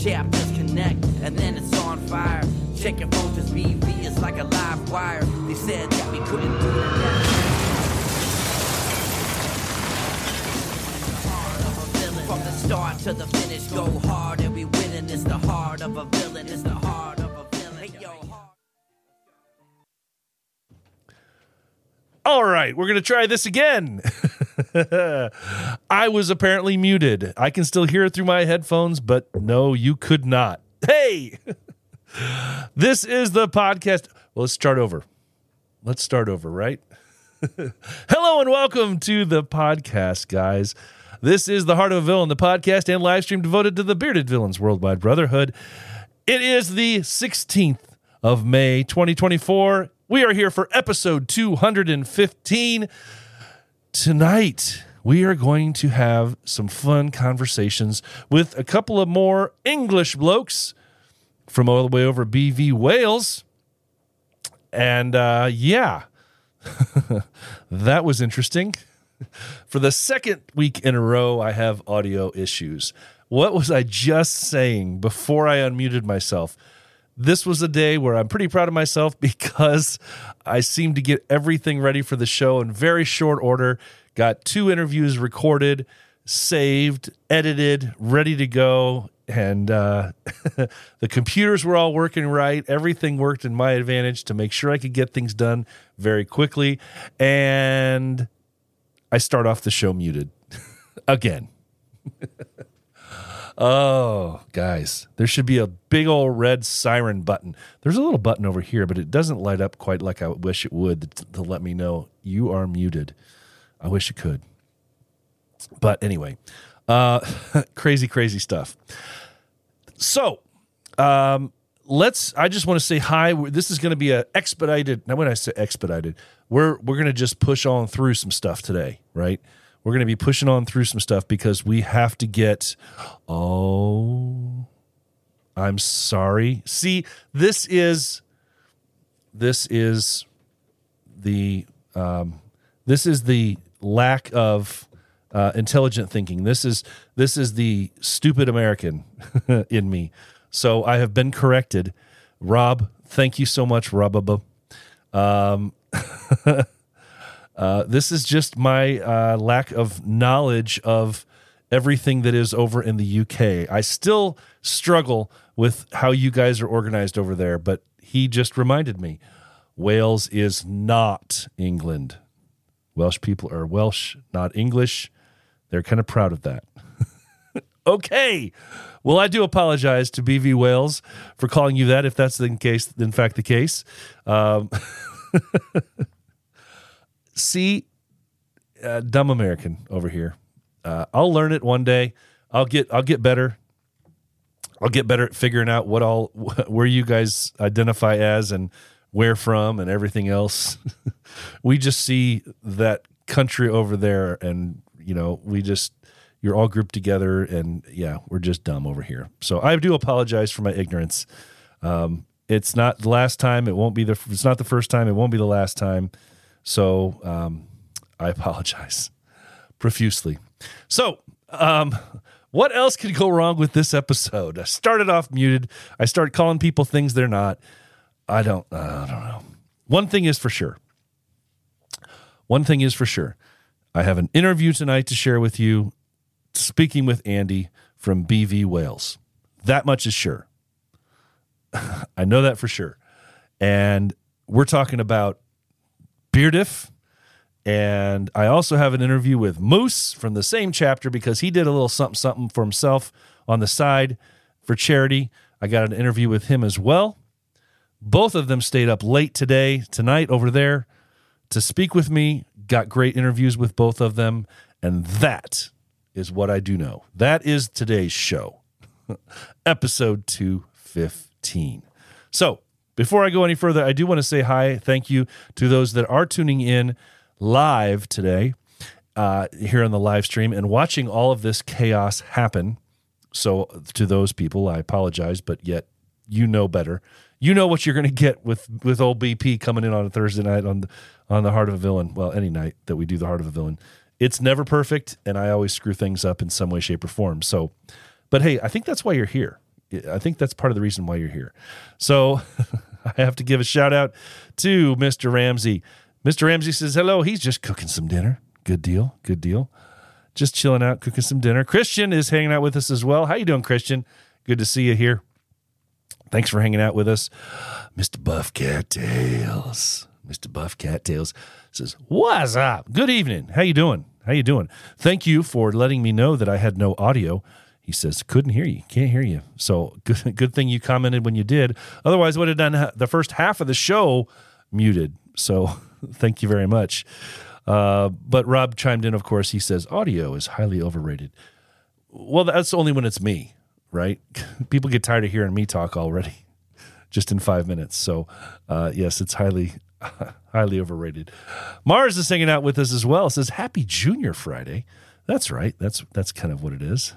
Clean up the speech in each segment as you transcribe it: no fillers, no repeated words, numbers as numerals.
chapters connect, and then it's on fire. Check your phone, cause BV is like a live wire. They said that we couldn't do that. From the start to the finish, go hard and we winning. It's the heart of a villain. It's the heart of a villain. Hey, yo, All right, we're going to try this again. I was apparently muted. I can still hear it through my headphones, but no, you could not. Hey, this is the podcast. Well, let's start over. Right? Hello and welcome to the podcast, guys. This is The Heart of a Villain, the podcast and live stream devoted to the Bearded Villains Worldwide Brotherhood. It is the 16th of May, 2024. We are here for episode 215. Tonight, we are going to have some fun conversations with a couple of more English blokes from all the way over BV Wales. And yeah, that was interesting. For the second week in a row, I have audio issues. What was I just saying before I unmuted myself? This was a day where I'm pretty proud of myself because I seemed to get everything ready for the show in very short order. Got 2 interviews recorded, saved, edited, ready to go. And the computers were all working right. Everything worked in my advantage to make sure I could get things done very quickly. And I start off the show muted again. Oh, guys, there should be a big old red siren button. There's a little button over here, but it doesn't light up quite like I wish it would to let me know you are muted. I wish it could. But anyway, crazy stuff. So, I just want to say hi. This is going to be a expedited. Now, when I say expedited, we're going to just push on through some stuff today, right? We're going to be pushing on through some stuff because we have to get. Oh, I'm sorry. See, this is the lack of intelligent thinking. This is the stupid American in me. So I have been corrected. Rob, thank you so much, Rob. This is just my lack of knowledge of everything that is over in the UK. I still struggle with how you guys are organized over there, but he just reminded me, Wales is not England. Welsh people are Welsh, not English. They're kind of proud of that. Okay. Well, I do apologize to BV Wales for calling you that, if that's in fact the case. See, dumb American over here. I'll learn it one day. I'll get better. I'll get better at figuring out where you guys identify as and where from and everything else. We just see that country over there, and you're all grouped together, and yeah, we're just dumb over here. So I do apologize for my ignorance. It's not the last time. It's not the first time. It won't be the last time. So I apologize profusely. So what else could go wrong with this episode? I started off muted. I started calling people things they're not. I don't know. One thing is for sure. I have an interview tonight to share with you, speaking with Andy from BV Wales. That much is sure. I know that for sure. And we're talking about Beardiff. And I also have an interview with Moose from the same chapter because he did a little something for himself on the side for charity. I got an interview with him as well. Both of them stayed up late tonight over there to speak with me. Got great interviews with both of them. And that is what I do know. That is today's show, episode 215. So before I go any further, I do want to say hi. Thank you to those that are tuning in live today here on the live stream and watching all of this chaos happen. So to those people, I apologize, but yet you know better. You know what you're going to get with old BP coming in on a Thursday night on the Heart of a Villain. Well, any night that we do the Heart of a Villain. It's never perfect, and I always screw things up in some way, shape, or form. So, but hey, I think that's why you're here. I think that's part of the reason why you're here. So I have to give a shout out to Mr. Ramsey. Mr. Ramsey says, hello. He's just cooking some dinner. Good deal. Good deal. Just chilling out, cooking some dinner. Christian is hanging out with us as well. How you doing, Christian? Good to see you here. Thanks for hanging out with us. Mr. Buff Cattails. Mr. Buff Cattails says, what's up? Good evening. How you doing? How you doing? Thank you for letting me know that I had no audio. He says, couldn't hear you. Can't hear you. So good thing you commented when you did. Otherwise, would have done the first half of the show muted. So thank you very much. But Rob chimed in, of course. He says, audio is highly overrated. Well, that's only when it's me, right? People get tired of hearing me talk already just in 5 minutes. So, yes, it's highly overrated. Mars is hanging out with us as well. Says, happy Junior Friday. That's right. That's kind of what it is.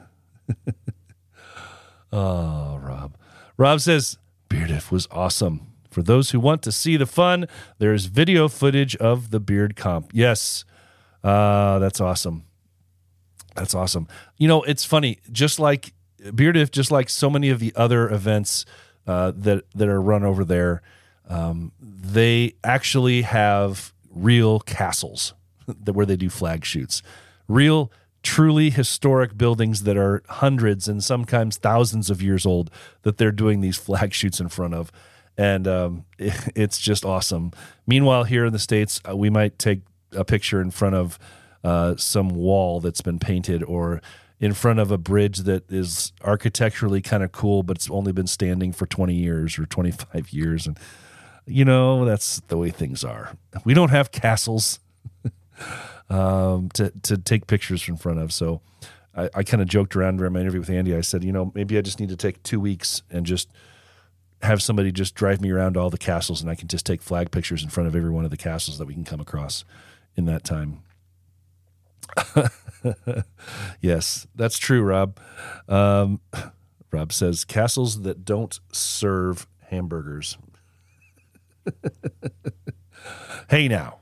Oh, Rob. Rob says, Beardiff was awesome. For those who want to see the fun, there's video footage of the Beard Comp. Yes, that's awesome. That's awesome. You know, it's funny. Just like Beardiff, just like so many of the other events that are run over there, they actually have real castles where they do flag shoots. Real, truly historic buildings that are hundreds and sometimes thousands of years old that they're doing these flag shoots in front of. And it's just awesome. Meanwhile, here in the States, we might take a picture in front of some wall that's been painted or in front of a bridge that is architecturally kind of cool, but it's only been standing for 20 years or 25 years. And, you know, that's the way things are. We don't have castles to take pictures in front of. So I kind of joked around during my interview with Andy. I said, you know, maybe I just need to take 2 weeks and just have somebody just drive me around all the castles, and I can just take flag pictures in front of every one of the castles that we can come across in that time. Yes, that's true, Rob. Rob says, castles that don't serve hamburgers. Hey now.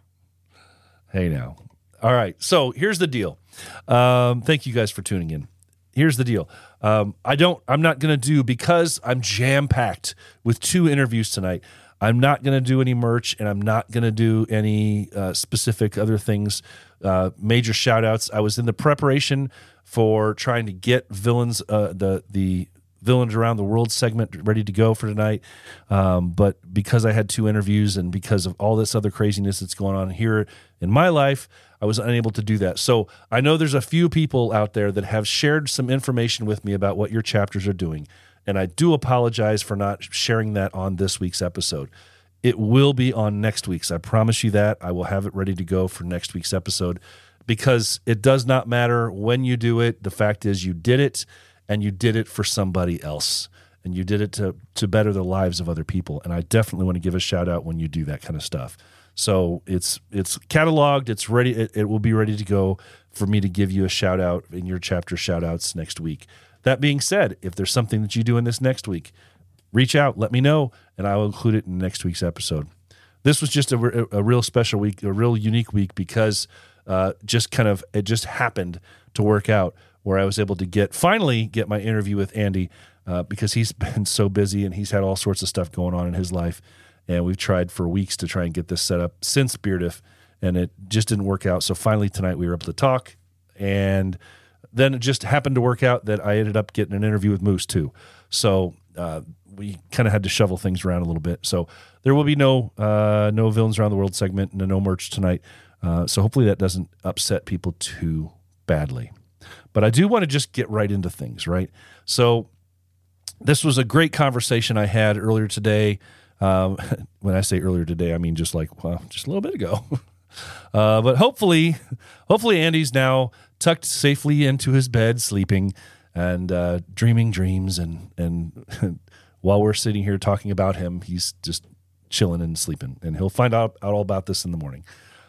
All right, so here's the deal. Thank you guys for tuning in. Here's the deal. I'm not going to do, because I'm jam-packed with 2 interviews tonight, I'm not going to do any merch, and I'm not going to do any specific other things, major shout-outs. I was in the preparation for trying to get Villains, the Villains Around the World segment ready to go for tonight. But because I had 2 interviews and because of all this other craziness that's going on here in my life, I was unable to do that. So I know there's a few people out there that have shared some information with me about what your chapters are doing. And I do apologize for not sharing that on this week's episode. It will be on next week's. I promise you that. I will have it ready to go for next week's episode, because it does not matter when you do it. The fact is you did it, and you did it for somebody else. And you did it to better the lives of other people. And I definitely want to give a shout out when you do that kind of stuff. So it's cataloged, it's ready, it will be ready to go for me to give you a shout out in your chapter shout outs next week. That being said, if there's something that you do in this next week, reach out, let me know, and I will include it in next week's episode. This was just a real special week, a real unique week, because it just happened to work out where I was able to finally get my interview with Andy, because he's been so busy and he's had all sorts of stuff going on in his life. And we've tried for weeks to try and get this set up since Beardiff, and it just didn't work out. So finally tonight we were able to talk, and then it just happened to work out that I ended up getting an interview with Moose too. So we kind of had to shovel things around a little bit. So there will be no Villains Around the World segment and no merch tonight. So hopefully that doesn't upset people too badly. But I do want to just get right into things, right? So this was a great conversation I had earlier today. When I say earlier today, I mean just a little bit ago. But hopefully Andy's now tucked safely into his bed, sleeping and dreaming dreams. And while we're sitting here talking about him, he's just chilling and sleeping. And he'll find out all about this in the morning.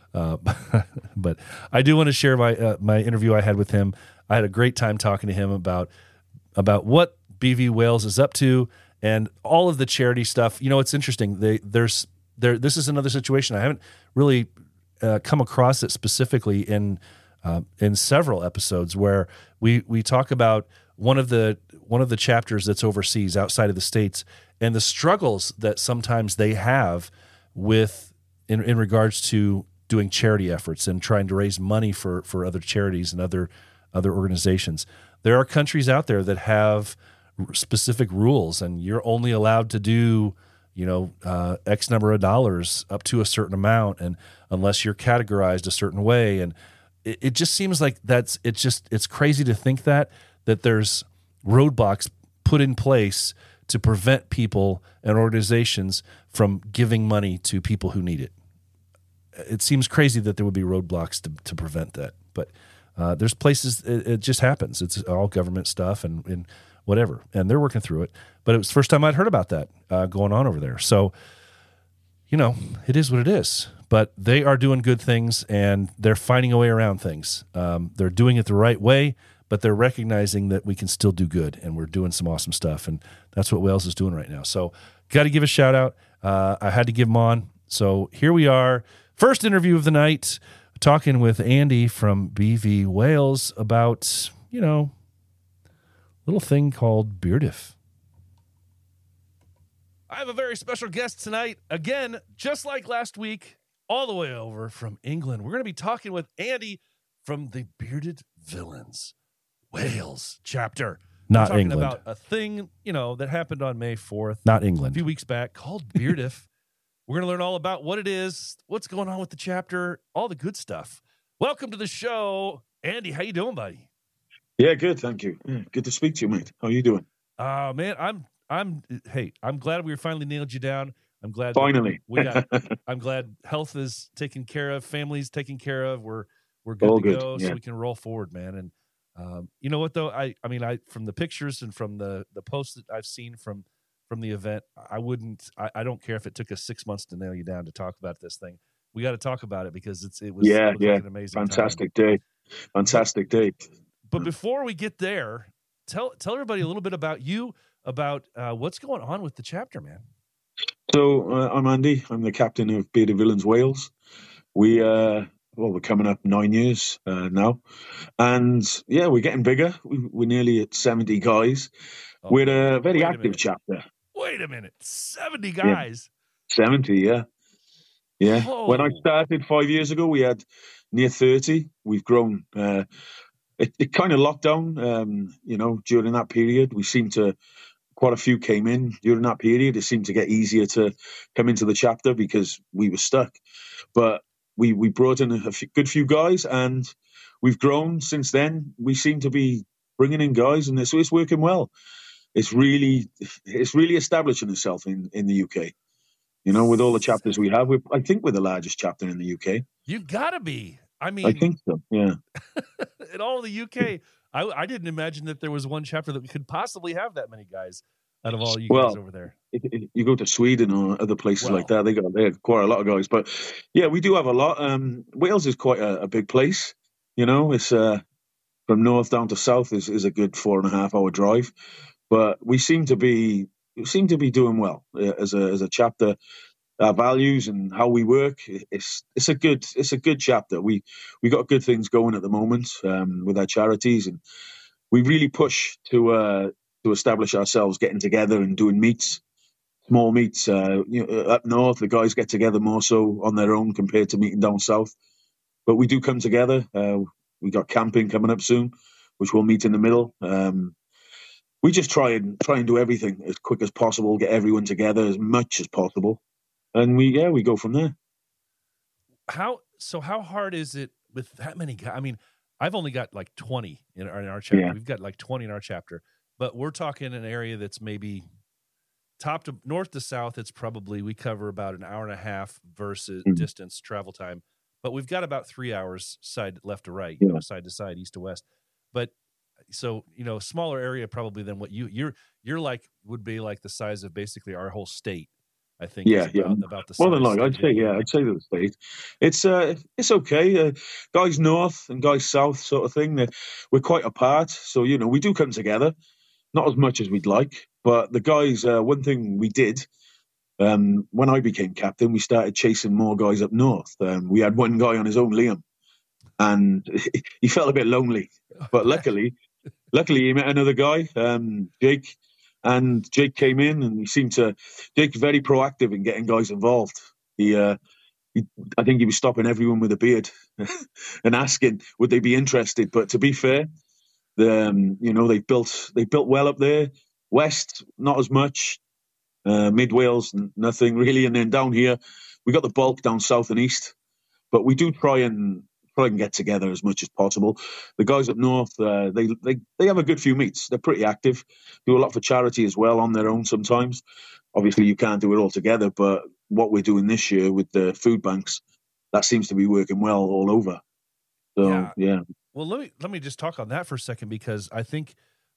But I do want to share my interview I had with him. I had a great time talking to him about what BV Wales is up to, and all of the charity stuff. You know, it's interesting. This is another situation. I haven't really come across it specifically in several episodes where we talk about one of the chapters that's overseas outside of the States, and the struggles that sometimes they have with in regards to doing charity efforts and trying to raise money for other charities and other organizations. There are countries out there that have specific rules, and you're only allowed to do, X number of dollars up to a certain amount, and unless you're categorized a certain way. And it just seems like it's crazy to think that there's roadblocks put in place to prevent people and organizations from giving money to people who need it. It seems crazy that there would be roadblocks to prevent that. But there's places it just happens. It's all government stuff and whatever, and they're working through it. But it was the first time I'd heard about that going on over there. So, it is what it is. But they are doing good things, and they're finding a way around things. They're doing it the right way, but they're recognizing that we can still do good, and we're doing some awesome stuff, and that's what Wales is doing right now. So got to give a shout out. I had to give them on. So here we are. First interview of the night, talking with Andy from BV Wales about, little thing called Beardiff. I have a very special guest tonight. Again, just like last week, all the way over from England. We're going to be talking with Andy from the Bearded Villains Wales chapter. Not talking England. About a thing, that happened on May 4th. Not England. A few weeks back, called Beardiff. We're going to learn all about what it is, what's going on with the chapter, all the good stuff. Welcome to the show, Andy. How you doing, buddy? Yeah, good. Thank you. Yeah, good to speak to you, mate. How are you doing? Man, I'm glad we finally nailed you down. I'm glad. Finally. I'm glad health is taken care of, family's taken care of. We're good all to good. go, yeah. So we can roll forward, man. And you know what though? I from the pictures and from the posts that I've seen from the event, I don't care if it took us 6 months to nail you down to talk about this thing. We got to talk about it because it was like an amazing fantastic time. Fantastic day. But before we get there, tell everybody a little bit about you, about what's going on with the chapter, man. So I'm Andy. I'm the captain of Bearded Villains Wales. We're coming up 9 years now, and we're getting bigger. We're nearly at 70 guys. We're a very active chapter. Wait a minute, 70 guys. 70, yeah. Whoa. When I started 5 years ago, we had near 30. We've grown. It kind of locked down, during that period. We seemed to, quite a few came in during that period. It seemed to get easier to come into the chapter because we were stuck. But we brought in a good few guys, and we've grown since then. We seem to be bringing in guys, and it's working well. It's really establishing itself in the UK. With all the chapters we have, I think we're the largest chapter in the UK. You gotta be. I mean, I think so. Yeah. In all of the UK, I didn't imagine that there was one chapter that we could possibly have that many guys out of all you guys over there. You go to Sweden or other places like that, they have quite a lot of guys. But yeah, we do have a lot. Wales is quite a big place. It's from north down to south is a good 4.5 hour drive. But we seem to be doing well as a chapter. Our values and how we work, it's a good chapter. We got good things going at the moment with our charities, and we really push to establish ourselves, getting together and doing meets, small meets. Up north, the guys get together more so on their own compared to meeting down south. But we do come together. We got camping coming up soon, which we'll meet in the middle. We just try and do everything as quick as possible, get everyone together as much as possible, and we go from there. How hard is it with that many guys? I mean, I've only got like 20 in our chapter. Yeah. We've got like 20 in our chapter, but we're talking an area that's maybe top to north to south. It's probably we cover about an hour and a half versus distance travel time, but we've got about 3 hours side left to right, side to side, east to west. But so, smaller area probably than what you're like would be like the size of basically our whole state, I think. About the size. Well, I'd say the state. It's okay. Guys north and guys south sort of thing. We're quite apart. So, we do come together, not as much as we'd like. But the guys, one thing we did, when I became captain, we started chasing more guys up north. We had one guy on his own, Liam, and he felt a bit lonely. But luckily, luckily he met another guy, Jake, and Jake came in and Jake's very proactive in getting guys involved. I think he was stopping everyone with a beard and asking would they be interested. But to be fair, they built well up there. West, not as much. Mid Wales, nothing really, and then down here we got the bulk down south and east. But we do try and get together as much as possible. The guys up north, they have a good few meets. They're pretty active. Do a lot for charity as well on their own sometimes. Obviously, you can't do it all together, but what we're doing this year with the food banks, that seems to be working well all over. So yeah. Well, let me just talk on that for a second, because I think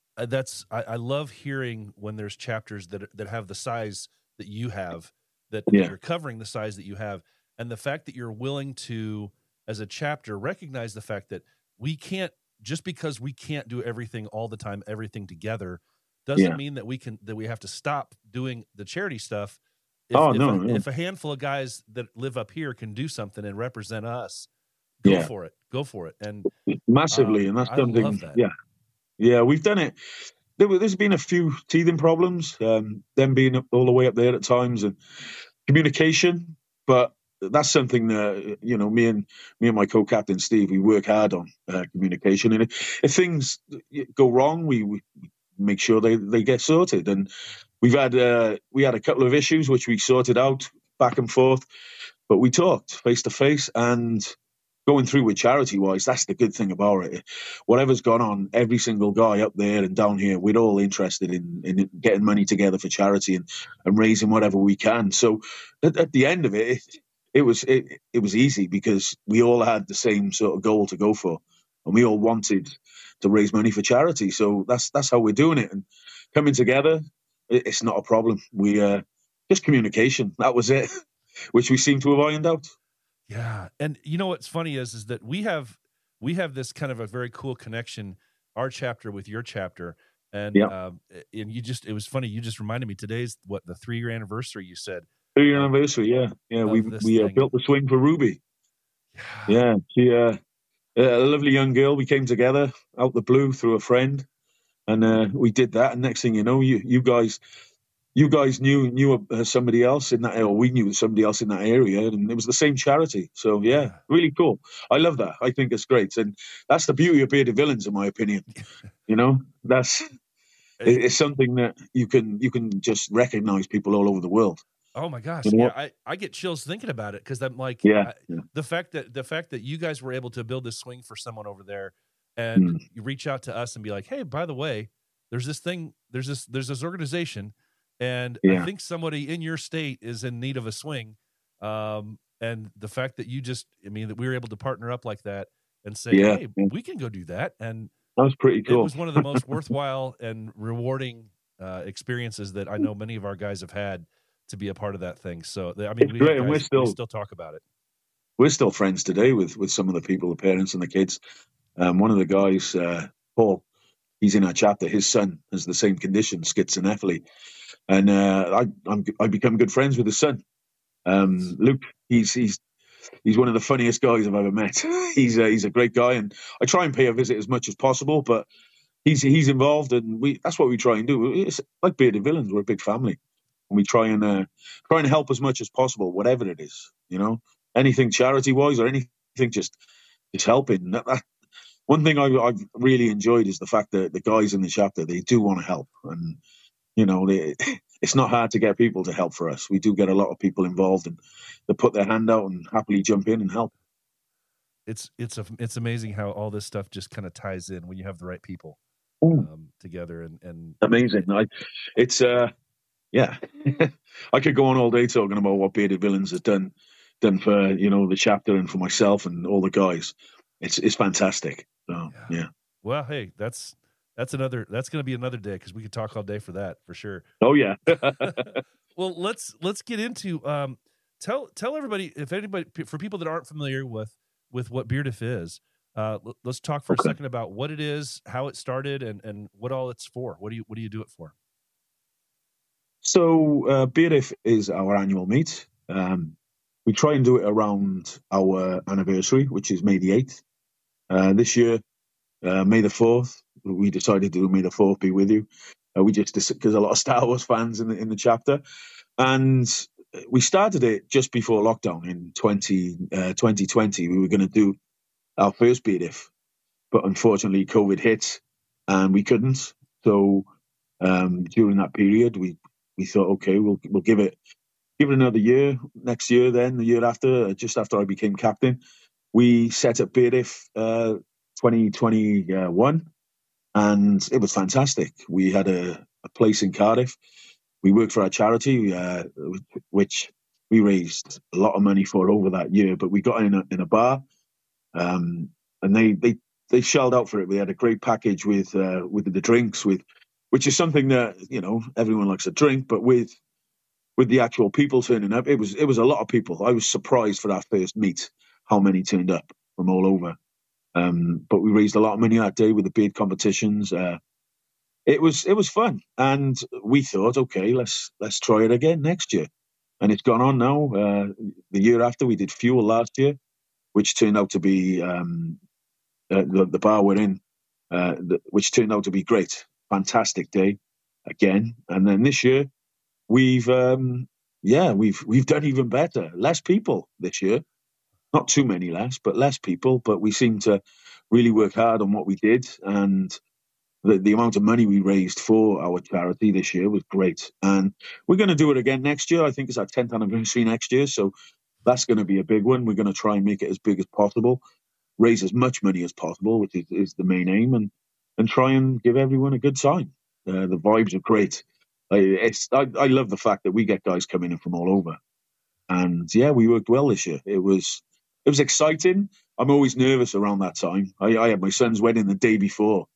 I love hearing when there's chapters that have the size that you have, that you're covering the size that you have, and the fact that you're willing to, as a chapter, recognize the fact that we can't, just because we can't do everything all the time, everything together, doesn't mean that we have to stop doing the charity stuff. If a handful of guys that live up here can do something and represent us, go for it. And massively. And that's something. I love that. Yeah, we've done it. There's been a few teething problems, them being all the way up there at times, and communication. But that's something that me and my co-captain Steve, we work hard on communication. And if things go wrong, we make sure they get sorted. And we had a couple of issues which we sorted out back and forth, but we talked face to face. And going through with charity-wise, that's the good thing about it. Whatever's gone on, every single guy up there and down here, we're all interested in getting money together for charity and raising whatever we can. So at the end of it was easy, because we all had the same sort of goal to go for, and we all wanted to raise money for charity. So that's how we're doing it. And coming together, it's not a problem. We just communication. That was it, which we seem to have ironed out. Yeah. And you know what's funny is that we have this kind of a very cool connection, our chapter with your chapter. And it was funny, you just reminded me, today's the 3-year anniversary, you said. 3-year anniversary, yeah. We built the swing for Ruby. Yeah. She a lovely young girl. We came together out the blue through a friend, and we did that. And next thing you know, you guys knew somebody else in that area, or we knew somebody else in that area, and it was the same charity. So really cool. I love that. I think it's great, and that's the beauty of Bearded Villains, in my opinion. It's something that you can just recognize people all over the world. Oh my gosh! I get chills thinking about it, because I'm like, the fact that you guys were able to build this swing for someone over there, and you reach out to us and be like, hey, by the way, there's this thing, there's this organization. And I think somebody in your state is in need of a swing. And the fact that that we were able to partner up like that and say, hey, we can go do that. And that was pretty cool. It was one of the most worthwhile and rewarding experiences that I know many of our guys have had to be a part of that thing. So, we still talk about it. We're still friends today with some of the people, the parents and the kids. One of the guys, Paul, he's in our chapter. His son has the same condition, schizonephily. And I become good friends with his son, Luke. He's one of the funniest guys I've ever met. He's a great guy, and I try and pay a visit as much as possible. But he's involved, and that's what we try and do. It's like Bearded Villains. We're a big family, and we try and help as much as possible, whatever it is. Anything charity wise or anything, just helping. One thing I've really enjoyed is the fact that the guys in the chapter, they do want to help, and it's not hard to get people to help for us. We do get a lot of people involved, and they put their hand out and happily jump in and help. It's amazing how all this stuff just kind of ties in when you have the right people together. And amazing. I could go on all day talking about what Bearded Villains has done for the chapter and for myself and all the guys. It's fantastic. So yeah. Well, hey, that's going to be another day, because we could talk all day for that, for sure. Oh yeah. Well, let's get into tell everybody, if anybody, for people that aren't familiar with what Beardif is, let's talk for a second about what it is, how it started, and what all it's for. What do you do it for? So Beardif is our annual meet. We try and do it around our anniversary, which is May the 8th. This year May the 4th. We decided to do May the 4th be with you. We just, because a lot of Star Wars fans in the chapter. And we started it just before lockdown in 2020. We were going to do our first BDIF, but unfortunately COVID hit and we couldn't. So during that period, we thought, okay, we'll give it another year. Next year, then the year after, just after I became captain, we set up BDIF 2021, and it was fantastic. We had a place in Cardiff. We worked for our charity, which we raised a lot of money for over that year. But we got in a bar, and they shelled out for it. We had a great package with the drinks, which is something that everyone likes a drink, but with the actual people turning up, it was a lot of people. I was surprised for our first meet how many turned up from all over. But we raised a lot of money that day with the beard competitions. It was fun, and we thought, okay, let's try it again next year. And it's gone on now. The year after, we did Fuel last year, which turned out to be the bar we're in, which turned out to be great. Fantastic day again. And then this year, we've done even better. Less people this year. Not too many less, but less people. But we seem to really work hard on what we did, and the amount of money we raised for our charity this year was great. And we're going to do it again next year. I think it's our 10th anniversary next year, so that's going to be a big one. We're going to try and make it as big as possible, raise as much money as possible, which is the main aim, and try and give everyone a good time. The vibes are great. I love the fact that we get guys coming in from all over. And yeah, we worked well this year. It was exciting. I'm always nervous around that time. I had my son's wedding the day before,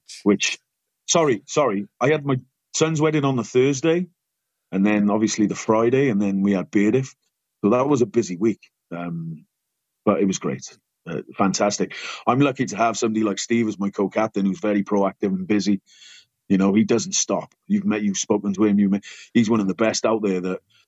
sorry. I had my son's wedding on the Thursday, and then obviously the Friday, and then we had BDIF. So that was a busy week. But it was great. Fantastic. I'm lucky to have somebody like Steve as my co-captain, who's very proactive and busy. He doesn't stop. You've spoken to him. He's one of the best out there.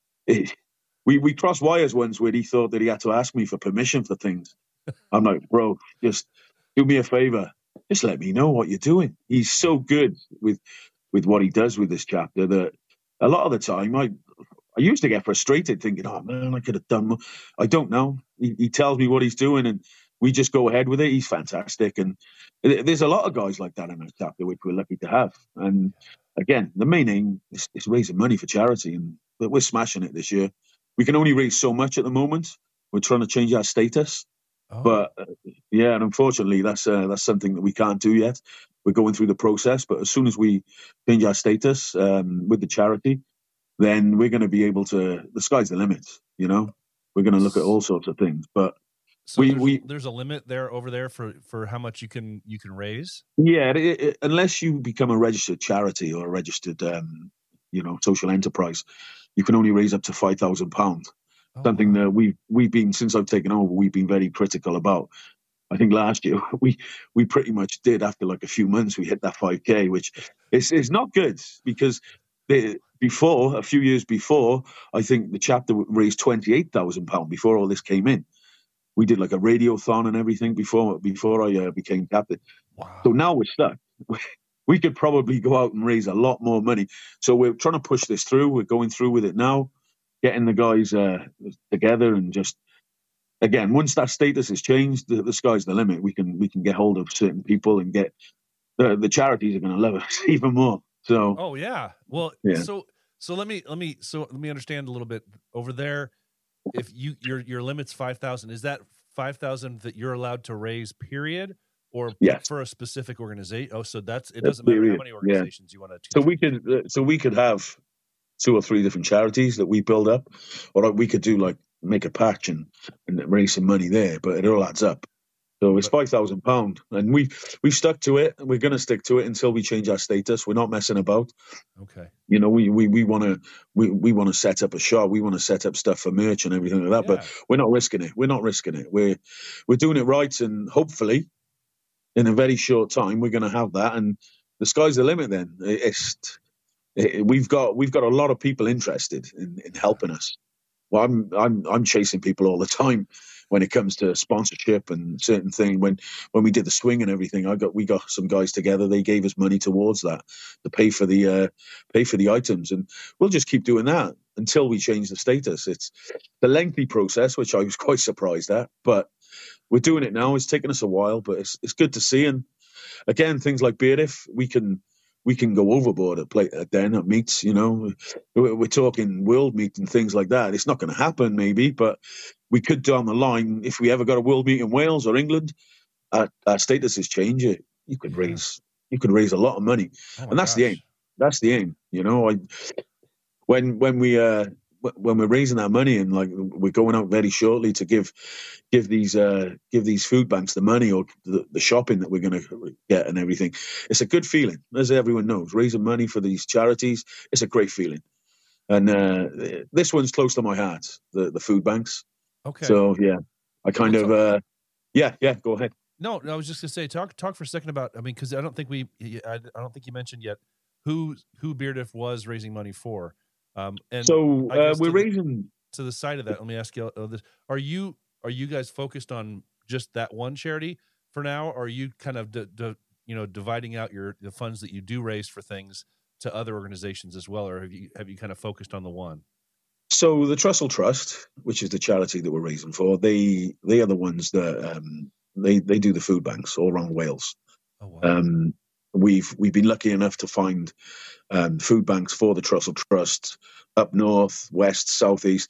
We crossed wires once where he thought that he had to ask me for permission for things. I'm like, bro, just do me a favor. Just let me know what you're doing. He's so good with what he does with this chapter that a lot of the time I used to get frustrated thinking, oh man, I could have done more. I don't know. He tells me what he's doing and we just go ahead with it. He's fantastic. And there's a lot of guys like that in our chapter, which we're lucky to have. And again, the main aim is raising money for charity, and we're smashing it this year. We can only raise so much at the moment. We're trying to change our status. Oh. But yeah, and unfortunately, that's something that we can't do yet. We're going through the process, but as soon as we change our status with the charity, then we're going to be able to. The sky's the limit, We're going to look at all sorts of things. But so there's a limit over there for how much you can raise. Yeah, unless you become a registered charity or a registered social enterprise, you can only raise up to £5,000. Something that we've been, since I've taken over, we've been very critical about. I think last year we pretty much did, after like a few months, we hit that 5K, which is not good, because a few years before, I think the chapter raised £28,000 before all this came in. We did like a radiothon and everything before I became captain. Wow. So now we're stuck. We could probably go out and raise a lot more money. So we're trying to push this through. We're going through with it now, getting the guys together, and just, again, once that status is changed, the sky's the limit. We can get hold of certain people and get the charities are going to love us even more. So. Oh yeah. Well, yeah. So let me understand a little bit over there. If your limit's 5,000, is that 5,000 that you're allowed to raise, period? Or yes, for a specific organization? Oh, so it doesn't matter how many organizations you want to. So we could have 2 or 3 different charities that we build up, or we could do like make a patch and raise some money there, but it all adds up. So it's £5,000, and we've stuck to it. We're going to stick to it until we change our status. We're not messing about. Okay. We want to set up a shop. We want to set up stuff for merch and everything like that. Yeah. But we're not risking it. We're doing it right, and hopefully, in a very short time, we're going to have that, and the sky's the limit. Then we've got a lot of people interested in helping us. Well, I'm chasing people all the time when it comes to sponsorship and certain thing. When we did the swing and everything, we got some guys together. They gave us money towards that to pay for the items, and we'll just keep doing that until we change the status. It's the lengthy process, which I was quite surprised at, but we're doing it now. It's taken us a while, but it's good to see. And again, things like Beardif, we can go overboard at meets, you know. We're talking world meet and things like that. It's not going to happen, maybe, but we could down the line, if we ever got a world meet in Wales or England, our statuses change. You could raise a lot of money, and that's the aim. That's the aim, you know. When we're raising that money, and like we're going out very shortly to give these food banks the money, or the shopping that we're going to get and everything, it's a good feeling, as everyone knows. Raising money for these charities, it's a great feeling, and this one's close to my heart, the food banks. Okay. So yeah, I kind of yeah. Go ahead. No, I was just gonna say talk for a second about. I mean, because I don't think you mentioned yet who Beardif was raising money for. And so we're raising to the side of that. Let me ask you this: Are you guys focused on just that one charity for now, or are you kind of dividing out the funds that you do raise for things to other organizations as well, or have you kind of focused on the one? So the Trussell Trust, which is the charity that we're raising for, they are the ones that they do the food banks all around Wales. Oh, wow. We've been lucky enough to find food banks for the Trussell Trust up north, west, southeast.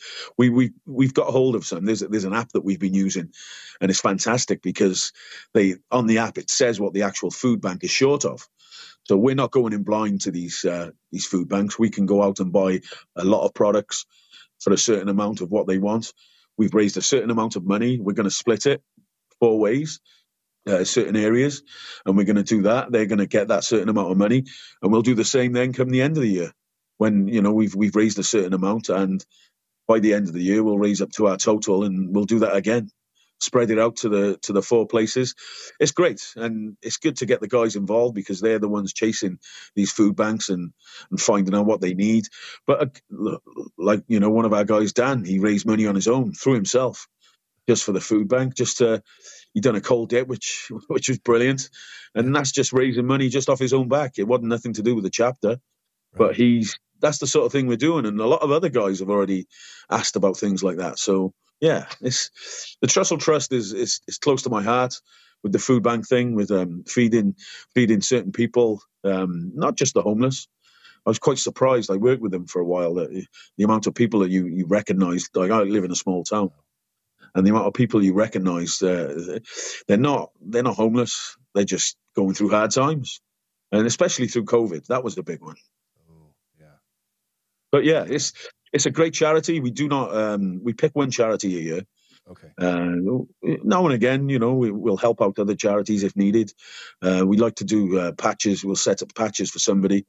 We've got hold of some. There's an app that we've been using, and it's fantastic because on the app it says what the actual food bank is short of. So we're not going in blind to these food banks. We can go out and buy a lot of products for a certain amount of what they want. We've raised a certain amount of money. We're going to split it 4 ways. Certain areas, and we're going to do that. They're going to get that certain amount of money, and we'll do the same then come the end of the year when we've raised a certain amount, and by the end of the year we'll raise up to our total, and we'll do that again, spread it out to the 4 places. It's great, and it's good to get the guys involved because they're the ones chasing these food banks and finding out what they need. But like one of our guys, Dan, he raised money on his own through himself just for the food bank, he done a cold dip, which was brilliant, and that's just raising money just off his own back. It wasn't nothing to do with the chapter, but that's the sort of thing we're doing, and a lot of other guys have already asked about things like that. So yeah, the Trussell Trust is close to my heart with the food bank thing, with feeding certain people, not just the homeless. I was quite surprised. I worked with them for a while. The amount of people that you recognise. Like I live in a small town. And the amount of people you recognise, they're not homeless. They're just going through hard times, and especially through COVID, that was the big one. Oh, yeah. But yeah, it's a great charity. We do not we pick one charity a year. Okay. Now and again, we'll help out other charities if needed. We like to do patches. We'll set up patches for somebody.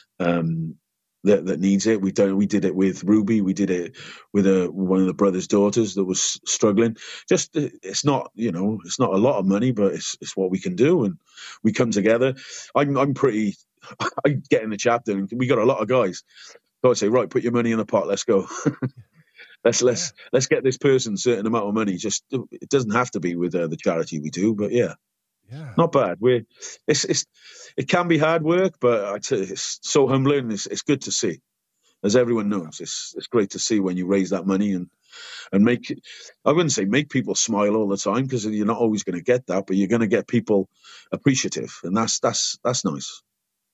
That needs it. We did it with Ruby. We did it with one of the brothers' daughters that was struggling. Just it's not a lot of money, but it's what we can do, and we come together. I get in the chapter, and we got a lot of guys. So I say, right, put your money in the pot. Let's go. let's get this person a certain amount of money. Just it doesn't have to be with the charity we do, but yeah. Yeah, not bad. It can be hard work, but it's so humbling. It's good to see, as everyone knows. It's great to see when you raise that money and make. I wouldn't say make people smile all the time because you're not always going to get that, but you're going to get people appreciative, and that's nice.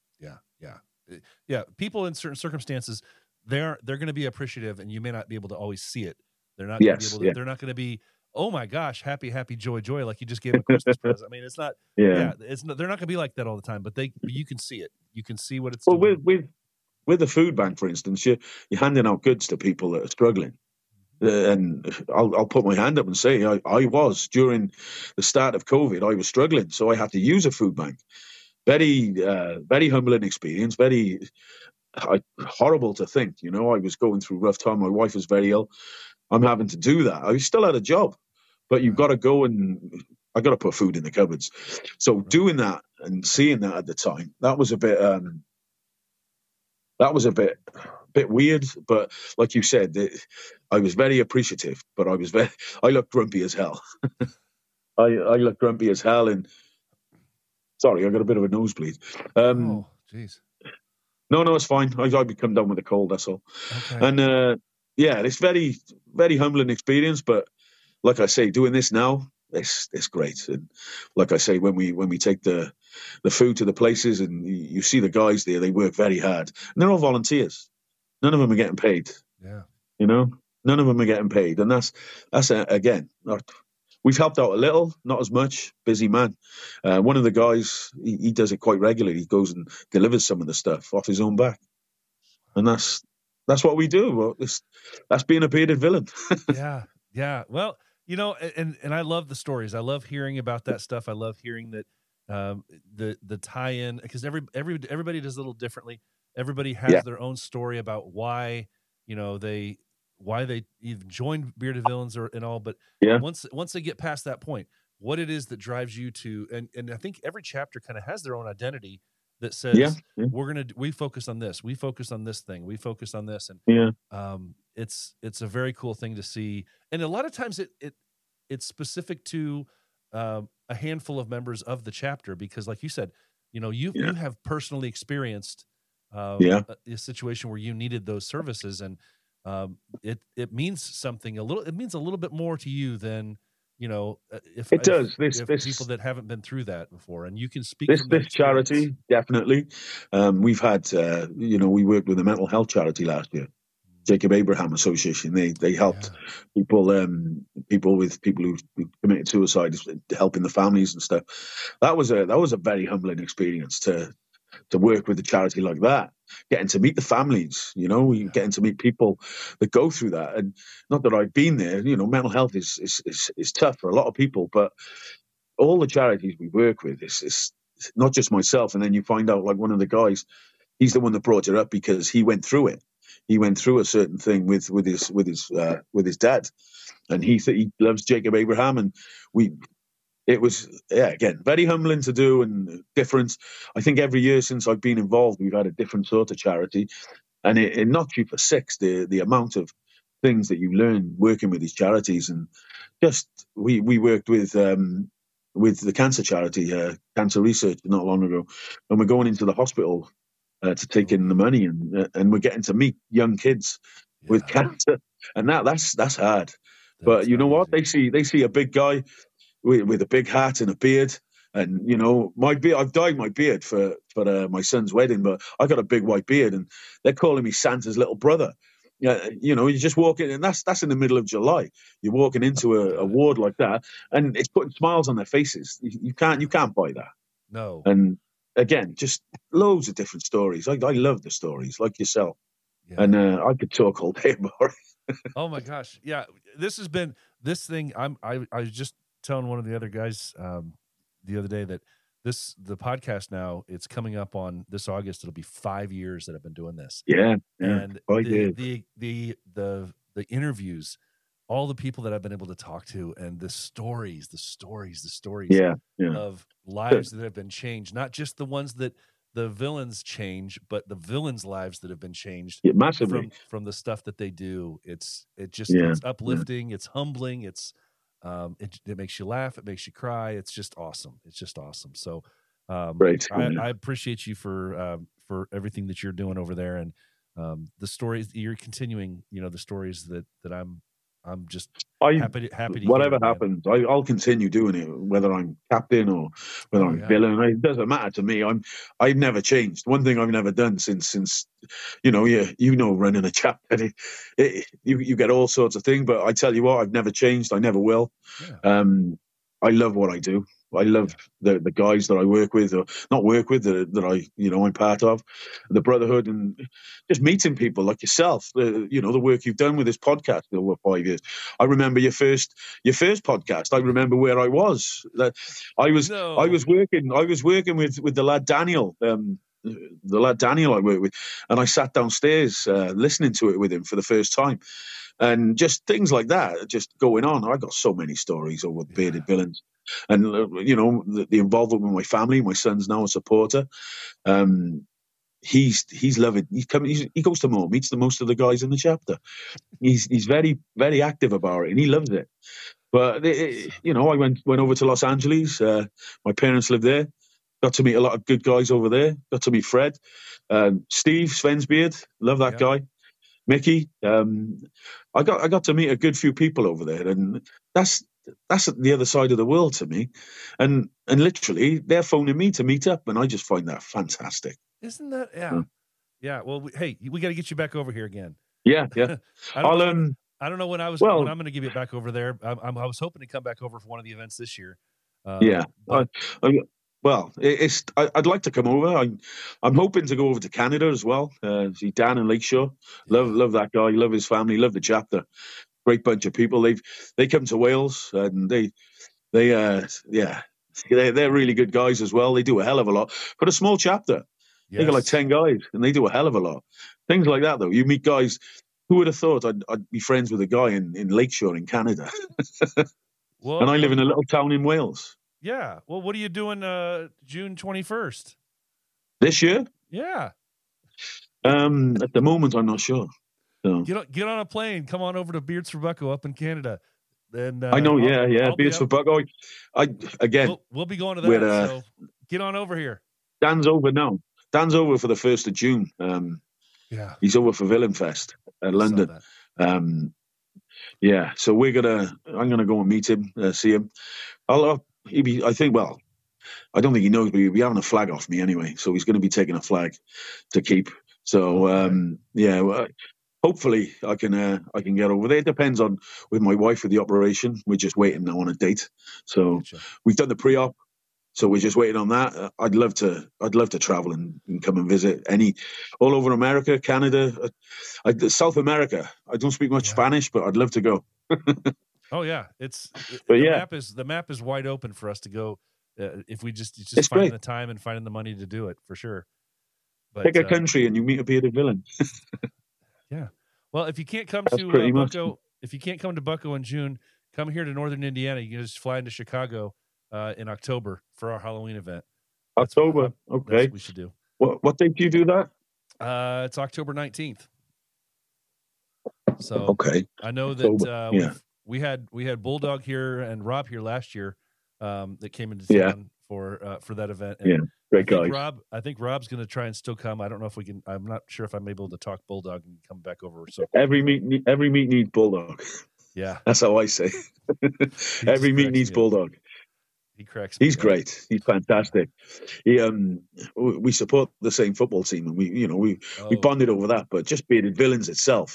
Yeah. People in certain circumstances, they're going to be appreciative, and you may not be able to always see it. They're not going to be able to. They're not going to be. Oh my gosh, happy, joy, like you just gave a Christmas present. I mean, it's not. Yeah, they're not going to be like that all the time, but you can see it. You can see what it's. Well, with the food bank, for instance, you're handing out goods to people that are struggling, and I'll put my hand up and say I was during the start of COVID. I was struggling, so I had to use a food bank. Very, very humbling experience. Very horrible to think. I was going through a rough time. My wife was very ill. I'm having to do that. I still had a job, but you've got to go and I got to put food in the cupboards. So doing that and seeing that at the time, that was a bit bit weird, but like you said, I was very appreciative, but I looked grumpy as hell. I looked grumpy as hell, and sorry, I got a bit of a nosebleed. Oh, jeez. No, it's fine. I've come down with a cold, that's all. Okay. And yeah, it's very, very humbling experience. But like I say, doing this now, it's great. And like I say, when we take the food to the places, and you see the guys there, they work very hard, and they're all volunteers. None of them are getting paid. Yeah. You know, none of them are getting paid, and that's again. We've helped out a little, not as much. Busy man. One of the guys, he does it quite regularly. He goes and delivers some of the stuff off his own back, and that's what we do. Well, that's being a bearded villain. Yeah. Well, you know, and I love the stories. I love hearing about that stuff. I love hearing that the tie-in, because everybody does a little differently. Everybody has their own story about why, you know, why they even joined Bearded Villains and all, but once they get past that point, what it is that drives you to, and I think every chapter kind of has their own identity that says, we focus on this, we focus on this thing, we focus on this. And it's a very cool thing to see. And a lot of times it's specific to a handful of members of the chapter, because like you said, you know, you have personally experienced a situation where you needed those services, and it means something it means a little bit more to you than, you know, if people that haven't been through that before, and you can speak this charity. Definitely. We've had, we worked with a mental health charity last year, Jacob Abraham Association. They helped people who committed suicide, helping the families and stuff. That was a very humbling experience to work with a charity like that, getting to meet the families, you know, getting to meet people that go through that. And not that I've been there, you know, mental health is tough for a lot of people, but all the charities we work with, is not just myself. And then you find out, like, one of the guys, he's the one that brought it up because he went through it. He went through a certain thing with his dad, and he loves Jacob Abraham, and it was, again, very humbling to do and different. I think every year since I've been involved, we've had a different sort of charity, and it knocked you for six, the amount of things that you learn working with these charities. And just, we worked with the cancer charity, Cancer Research, not long ago, and we're going into the hospital to take in the money, and we're getting to meet young kids with cancer, and that's hard. But you know what? They see a big guy with a big hat and a beard, and you know, my beard. I've dyed my beard for my son's wedding, but I got a big white beard, and they're calling me Santa's little brother. Yeah, you know, you just walk in, and that's in the middle of July. You're walking into a ward like that, and it's putting smiles on their faces. You can't buy that. No. And again, just loads of different stories. I love the stories, like yourself, and I could talk all day about it. Oh my gosh, yeah. This has been this thing. I was just telling one of the other guys the other day that the podcast now, it's coming up on this August. It'll be 5 years that I've been doing this. And the interviews, all the people that I've been able to talk to, and the stories of lives that have been changed, not just the ones that the villains change, but the villains' lives that have been changed massively from the stuff that they do. It's uplifting, it's humbling, it makes you laugh, it makes you cry. It's just awesome. So great. I appreciate you for everything that you're doing over there, and the stories you're continuing, you know, the stories that I'm just happy to whatever happens, I'll continue doing it, whether I'm captain or whether I'm villain. It doesn't matter to me. I've never changed. One thing I've never done since you know, running a chapter, you get all sorts of things. But I tell you what, I've never changed. I never will. I love what I do. I love the guys that I work with, or not work with, that I'm part of, the brotherhood, and just meeting people like yourself. The work you've done with this podcast over 5 years. I remember your first podcast. I remember where I was. I was working with the lad Daniel. The lad Daniel I work with, and I sat downstairs listening to it with him for the first time, and just things like that just going on. I got so many stories over Bearded Villains. And the involvement with my family. My son's now a supporter. he's loving. He goes to more meets than most of the guys in the chapter. He's very, very active about it, and he loves it. But I went over to Los Angeles. My parents lived there. Got to meet a lot of good guys over there. Got to meet Fred, Steve Svensbeard. Love that guy. Mickey. I got to meet a good few people over there, and that's the other side of the world to me. And literally, they're phoning me to meet up, and I just find that fantastic. Isn't that? Yeah. Well, we got to get you back over here again. Yeah. I don't know when I'm going to give you back over there. I was hoping to come back over for one of the events this year. I'd like to come over. I'm hoping to go over to Canada as well. See Dan in Lakeshore. Love that guy. Love his family. Love the chapter. Great bunch of people. They come to Wales, and they're really good guys as well. They do a hell of a lot for a small chapter. Yes. They got like 10 guys, and they do a hell of a lot. Things like that, though. You meet guys. Who would have thought I'd be friends with a guy in Lakeshore in Canada? Well, and I live in a little town in Wales. Yeah. Well, what are you doing June 21st? This year? Yeah. At the moment, I'm not sure. So. Get on a plane. Come on over to Beards for Bucko up in Canada. And I know, Beards for Bucko. We'll be going to that. So get on over here. Dan's over now. Dan's over for the 1st of June. He's over for Villainfest at London. So I'm gonna go and meet him, see him. I don't think he knows, but he'll be having a flag off me anyway. So he's going to be taking a flag to keep. So hopefully I can get over there. It depends on with my wife with the operation. We're just waiting now on a date. So we've done the pre-op. So we're just waiting on that. I'd love to travel and come and visit all over America, Canada, South America. I don't speak much Spanish, but I'd love to go. Oh yeah, the map is wide open for us to go if we just find the time and finding the money to do it for sure. But, pick a country and you meet a bearded villain. Yeah. Well, if you can't come to Bucko in June, come here to Northern Indiana. You can just fly into Chicago in October for our Halloween event. Okay. That's what we should do. What date do you do that? It's October 19th. So okay. I know that we had Bulldog here and Rob here last year that came into town for that event. And great guys. I think Rob's going to try and still come. I don't know if we can. I'm not sure if I'm able to talk Bulldog and come back over. So every meet needs Bulldog. Yeah, that's how I say. Every meet needs Bulldog. He cracks me. He's great. He's fantastic. We support the same football team, and we bonded over that. But just Bearded Villains itself,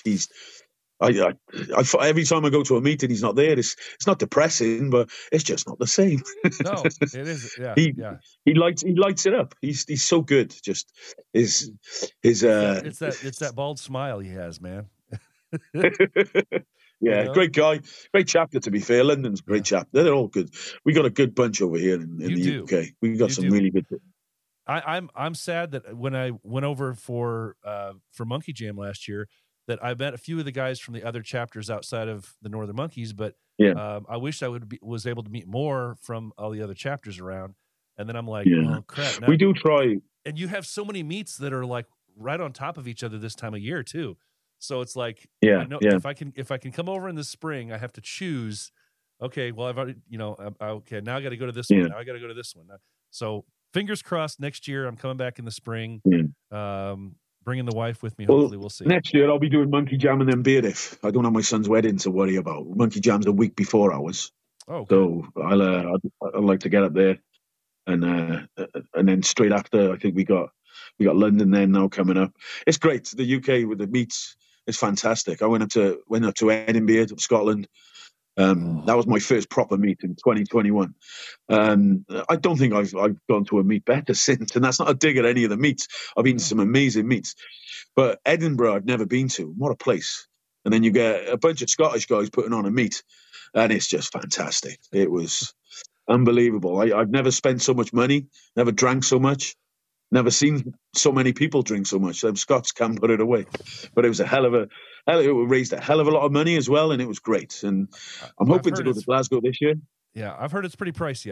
every time I go to a meeting, he's not there. It's not depressing, but it's just not the same. No, it is. Yeah, he lights it up. He's so good. Just his it's that bald smile he has, man. Yeah, great guy, great chapter. To be fair, London's a great chapter. They're all good. We got a good bunch over here in the UK. We got some really good. I'm sad that when I went over for Monkey Jam last year, that I met a few of the guys from the other chapters outside of the Northern Monkeys, but I wish I was able to meet more from all the other chapters around. And then I'm like, oh crap! Now, we do try, and you have so many meets that are like right on top of each other this time of year too. So it's like, if I can come over in the spring, I have to choose. Okay, well, I've already, okay, now I got to go to this one. Now I got to go to this one. So fingers crossed. Next year, I'm coming back in the spring. Bringing the wife with me. Hopefully, we'll see. Next year, I'll be doing Monkey Jam and then Beardiff. I don't have my son's wedding to worry about. Monkey Jam's a week before ours. Oh, so I'd like to get up there, and then straight after, I think we got London then now coming up. It's great. The UK with the meets. It's fantastic. I went up to Edinburgh, up Scotland. That was my first proper meet in 2021. I don't think I've gone to a meet better since, and that's not a dig at any of the meets. I've been to some amazing meets, but Edinburgh I've never been to. What a place! And then you get a bunch of Scottish guys putting on a meet, and it's just fantastic. It was unbelievable. I've never spent so much money, never drank so much. Never seen so many people drink so much. Them Scots can't put it away. But it was it raised a hell of a lot of money as well, and it was great. And I'm hoping to go to Glasgow this year. Yeah, I've heard it's pretty pricey up there.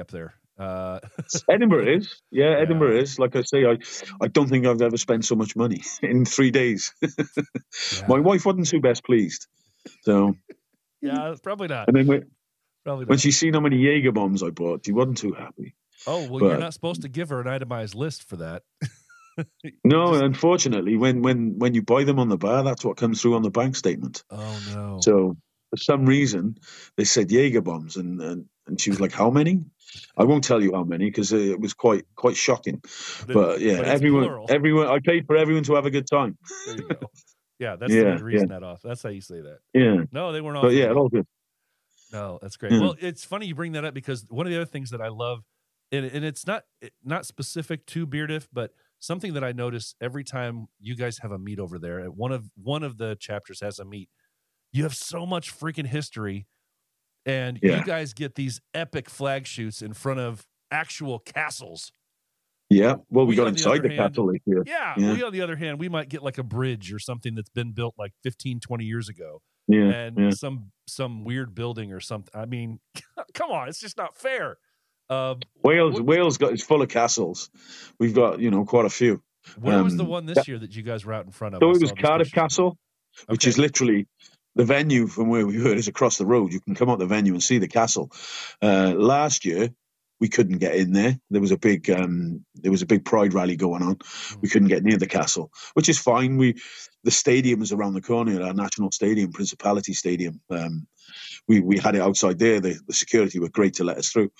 Edinburgh is. Yeah, Yeah. Edinburgh is. Like I say, I don't think I've ever spent so much money in 3 days. Yeah. My wife wasn't too best pleased. So, Yeah, probably not. and then Probably when not. she seen how many Jaeger bombs I bought, she wasn't too happy. Oh, well, But- you're not supposed to give her an itemized list for that. No, unfortunately, when you buy them on the bar, that's what comes through on the bank statement. Oh, no. So for some reason, they said Jaeger bombs, and she was like, "How many?" I won't tell you how many because it was quite shocking. But yeah, but it's everyone, plural. I paid for everyone to have a good time. There you go. Yeah, that's the way to reason that off. That's how you say that. Yeah, No, they weren't all. but yeah, all good. No, that's great. Yeah. Well, it's funny you bring that up because one of the other things that I love, and it's not specific to Beardiff, but something that I notice every time you guys have a meet over there. One of the chapters has a meet. You have so much freaking history, and you guys get these epic flag shoots in front of actual castles. Yeah, well, we got on the inside other the hand- castle this year. Yeah, Yeah. we on the other hand, we might get like a bridge or something that's been built like 15, 20 years ago. Yeah, And yeah. some weird building or something. I mean, come on, it's just not fair. Wales is full of castles. We've got quite a few. Where was the one this year that you guys were out in front of? So I it was saw these Cardiff pictures. Castle, which Okay. is literally the venue from where we were is across the road. You can come out the venue and see the castle. Last year we couldn't get in there. There was a big pride rally going on. We couldn't get near the castle, which is fine. The stadium is around the corner at our national stadium, Principality Stadium. We had it outside there. The security were great to let us through.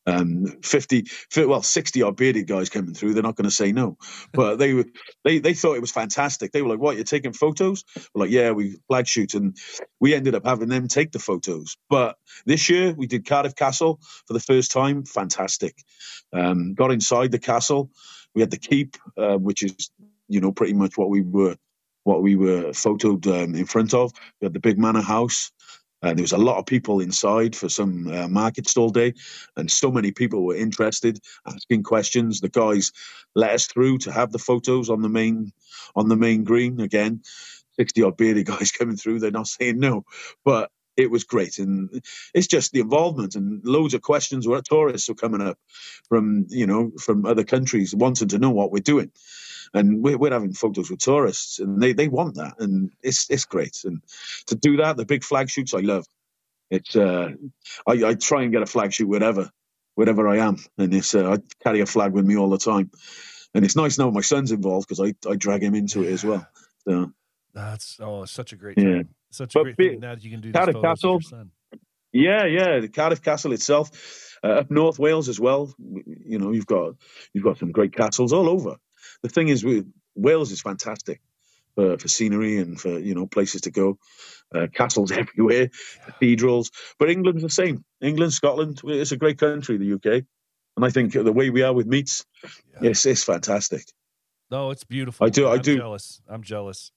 60 odd bearded guys coming through. They're not going to say no, but they thought it was fantastic. They were like, "What? You're taking photos?" We're like, "Yeah, we flag shoot," and we ended up having them take the photos. But this year we did Cardiff Castle for the first time. Fantastic. Got inside the castle. We had the keep, which is pretty much what we were photoed in front of. We had the big manor house. There was a lot of people inside for some market stall day, and so many people were interested, asking questions. The guys let us through to have the photos on the main green. Again, 60 odd bearded guys coming through. They're not saying no, but it was great, and it's just the involvement and loads of questions. Where tourists were coming up from other countries wanting to know what we're doing. And we're having photos with tourists, and they want that, and it's great. And to do that, the big flag shoots, I love. It's I try and get a flag shoot wherever I am, and I carry a flag with me all the time. And it's nice now my son's involved because I drag him into it as well. So That's it's such a great time. Such a great thing now that you can do these Cardiff photos Castle, with your son. Yeah, the Cardiff Castle itself, up North Wales as well. You've got some great castles all over. The thing is, Wales is fantastic for scenery and for places to go. Castles everywhere, cathedrals. But England's the same. England, Scotland, it's a great country, the UK. And I think the way we are with meets, it's fantastic. No, it's beautiful. I'm jealous. I'm jealous.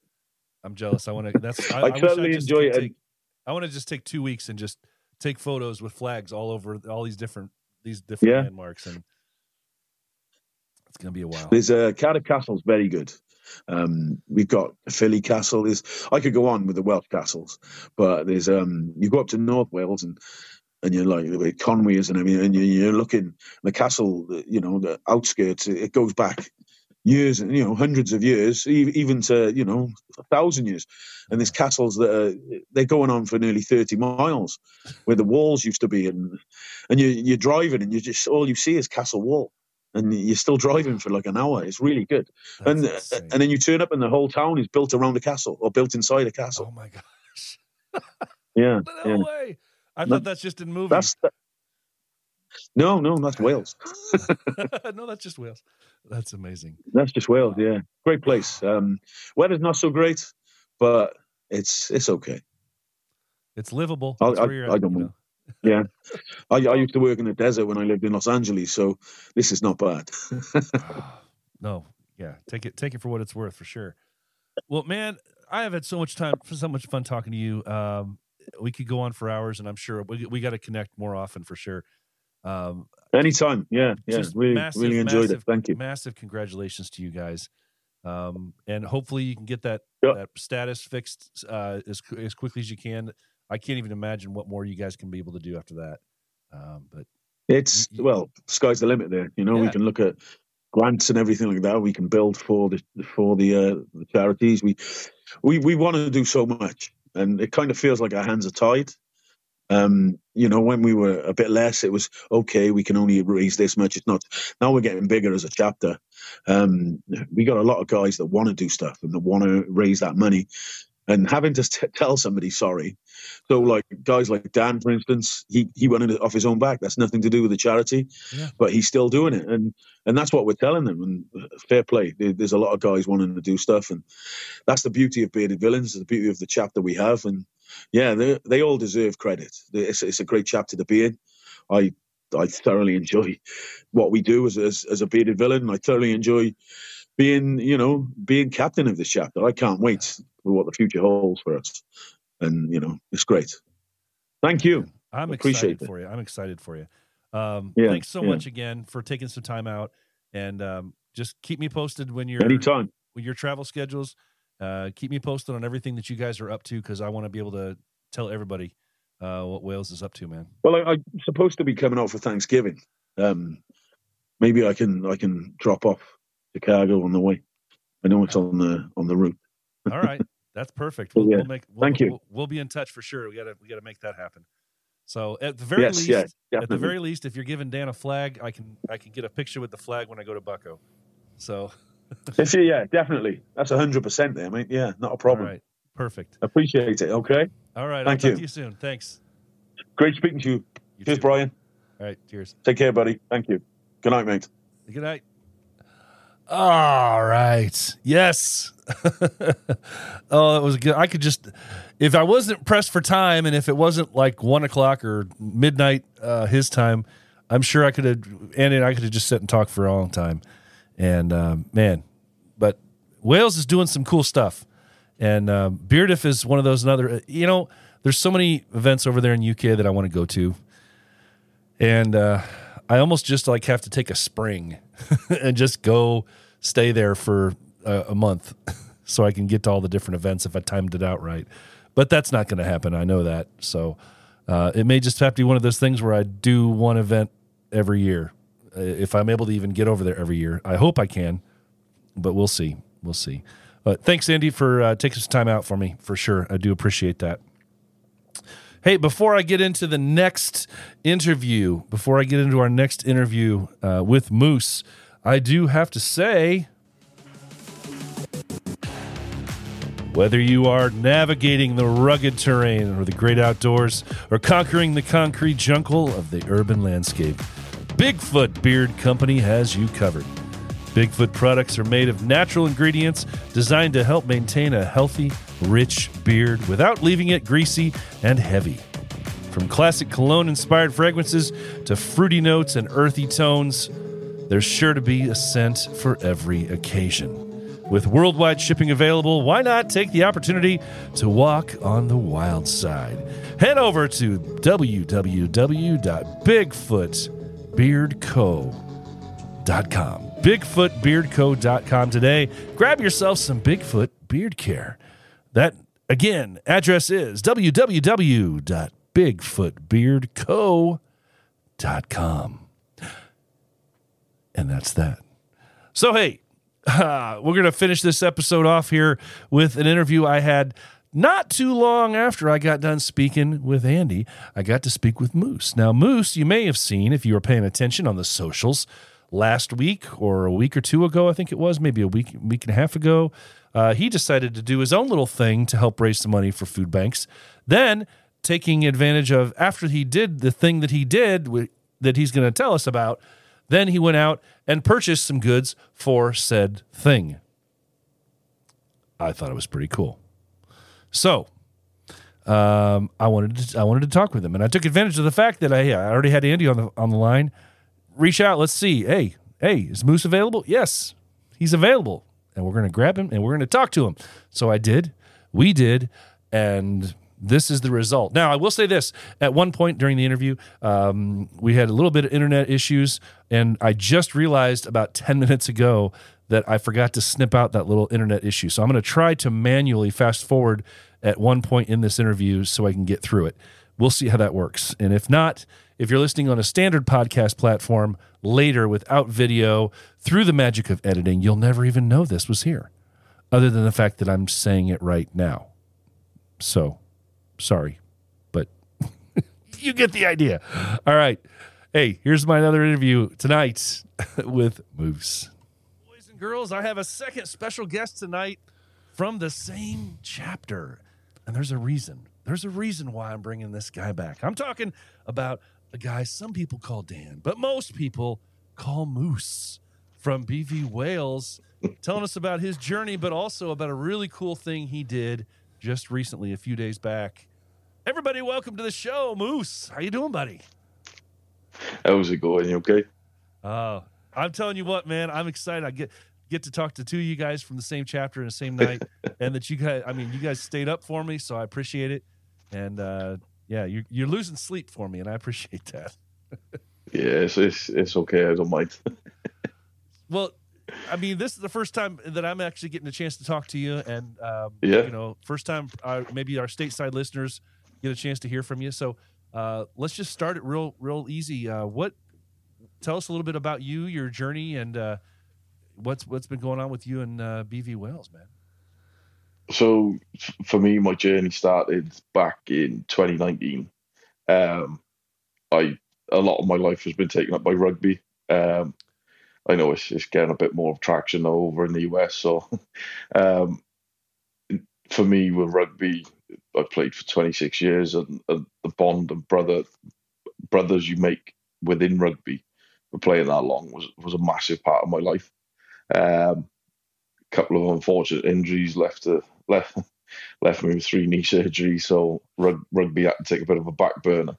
I want to. I totally enjoy it. I want to just take 2 weeks and just take photos with flags all over all these different landmarks, and it's going to be a while. There's Cardiff Castle's very good. We've got Philly Castle. I could go on with the Welsh castles, but there's you go up to North Wales and you're like the way Conwy is and everything, and you're looking the castle. The outskirts. It goes back years and hundreds of years, even to 1,000 years. And there's castles that they're going on for nearly 30 miles, where the walls used to be, and you're driving and all you see is castle wall. And you're still driving for like an hour. It's really good. And then you turn up and the whole town is built around a castle or built inside a castle. Oh my gosh. Yeah. No way. I thought that's just in movies. No, that's Wales. No, that's just Wales. That's amazing. That's just Wales, yeah. Great place. Weather's not so great, but it's okay. It's livable. I don't know. Yeah, I used to work in the desert when I lived in Los Angeles, so this is not bad. No, yeah, take it for what it's worth, for sure. Well, man, I have had so much fun talking to you. We could go on for hours, and I'm sure we got to connect more often for sure. Anytime, yeah, really enjoyed it. Thank you. Massive congratulations to you guys, and hopefully you can get that status fixed as quickly as you can. I can't even imagine what more you guys can be able to do after that. But It's, well, sky's the limit there. You know, we can look at grants and everything like that. We can build for the charities. We want to do so much, and it kind of feels like our hands are tied. You know, when we were a bit less, it was okay. We can only raise this much. It's not. Now we're getting bigger as a chapter. We got a lot of guys that want to do stuff and that want to raise that money, and having to tell somebody sorry. So, like guys like Dan, for instance, he went it off his own back. That's nothing to do with the charity, but he's still doing it, and that's what we're telling them. And fair play. There's a lot of guys wanting to do stuff, and that's the beauty of Bearded Villains, the beauty of the chapter we have, and. Yeah, they all deserve credit. It's a great chapter to be in. I thoroughly enjoy what we do as a Bearded Villain. I thoroughly enjoy being captain of this chapter. I can't wait for what the future holds for us. And, it's great. Thank you. I'm excited for you. I'm excited for you. Thanks so much again for taking some time out. And just keep me posted when you're anytime with your travel schedules. Keep me posted on everything that you guys are up to, because I want to be able to tell everybody what Wales is up to, man. Well, I'm supposed to be coming out for Thanksgiving. Maybe I can drop off Chicago on the way. I know it's on the route. All right, that's perfect. Thank you. We'll be in touch for sure. We gotta make that happen. So at the very least, if you're giving Dan a flag, I can get a picture with the flag when I go to Bucko. So. Yeah, definitely. That's 100% there, mate. Yeah, not a problem. All right, perfect. Appreciate it. Okay. All right. I'll talk to you soon. Thanks. Great speaking to you. Cheers, Brian. All right. Cheers. Take care, buddy. Thank you. Good night, mate. Good night. All right. Yes. Oh, it was good. I could just, if I wasn't pressed for time, and if it wasn't like 1:00 or midnight his time, I'm sure Andy and I could have just sat and talked for a long time. And, man, but Wales is doing some cool stuff. And Beardiff is one of those there's so many events over there in UK that I want to go to. And I almost just have to take a spring and just go stay there for a month so I can get to all the different events if I timed it out right. But that's not going to happen. I know that. So it may just have to be one of those things where I do one event every year. If I'm able to even get over there every year. I hope I can, but we'll see. We'll see. But thanks, Andy, for taking some time out for me, for sure. I do appreciate that. Hey, before I get into our next interview with Moose, I do have to say, whether you are navigating the rugged terrain or the great outdoors or conquering the concrete jungle of the urban landscape, Bigfoot Beard Company has you covered. Bigfoot products are made of natural ingredients designed to help maintain a healthy, rich beard without leaving it greasy and heavy. From classic cologne-inspired fragrances to fruity notes and earthy tones, there's sure to be a scent for every occasion. With worldwide shipping available, why not take the opportunity to walk on the wild side? Head over to www.bigfootbeardco.com. BigfootBeardco.com today. Grab yourself some Bigfoot beard care. That, again, address is www.bigfootbeardco.com. And that's that. So, hey, we're going to finish this episode off here with an interview I had not too long after I got done speaking with Andy. I got to speak with Moose. Now, Moose, you may have seen, if you were paying attention on the socials, last week or a week or two ago, I think it was, maybe a week and a half ago, he decided to do his own little thing to help raise some money for food banks. Then, taking advantage of, after he did the thing that he did, that he's going to tell us about, then he went out and purchased some goods for said thing. I thought it was pretty cool. So, I wanted to talk with him, and I took advantage of the fact that I already had Andy on the line. Reach out. Let's see. Hey, is Moose available? Yes, he's available, and we're going to grab him and we're going to talk to him. So I did. We did, and this is the result. Now, I will say this. At one point during the interview, we had a little bit of internet issues, and I just realized about 10 minutes ago that I forgot to snip out that little internet issue. So I'm going to try to manually fast forward at one point in this interview so I can get through it. we'll see how that works. And if not, if you're listening on a standard podcast platform later without video, through the magic of editing, you'll never even know this was here, other than the fact that I'm saying it right now. So, sorry, but you get the idea. All right. Hey, here's my other interview tonight with Moose. Boys and girls, I have a second special guest tonight from the same chapter. And there's a reason. There's a reason why I'm bringing this guy back. I'm talking about a guy some people call Dan, but most people call Moose from BV Wales, telling us about his journey, but also about a really cool thing he did just recently, a few days back. Everybody, welcome to the show, Moose. How you doing, buddy? How's it going? You okay? I'm telling you what, man, I'm excited. I get to talk to two of you guys from the same chapter in the same night, and that you guys stayed up for me, so I appreciate it. And yeah, you're losing sleep for me, and I appreciate that. Yeah, it's okay. I don't mind. Well, I mean, this is the first time that I'm actually getting a chance to talk to you, and first time maybe our stateside listeners get a chance to hear from you. So let's just start it real easy. Tell us a little bit about you, your journey, and what's been going on with you and BV Wales, man. So for me, my journey started back in 2019. A lot of my life has been taken up by rugby. I know it's getting a bit more traction over in the US. So for me, with rugby, I played for 26 years, and the bond and brothers you make within rugby for playing that long was a massive part of my life. Couple of unfortunate injuries left me with 3 knee surgeries, so rugby had to take a bit of a back burner.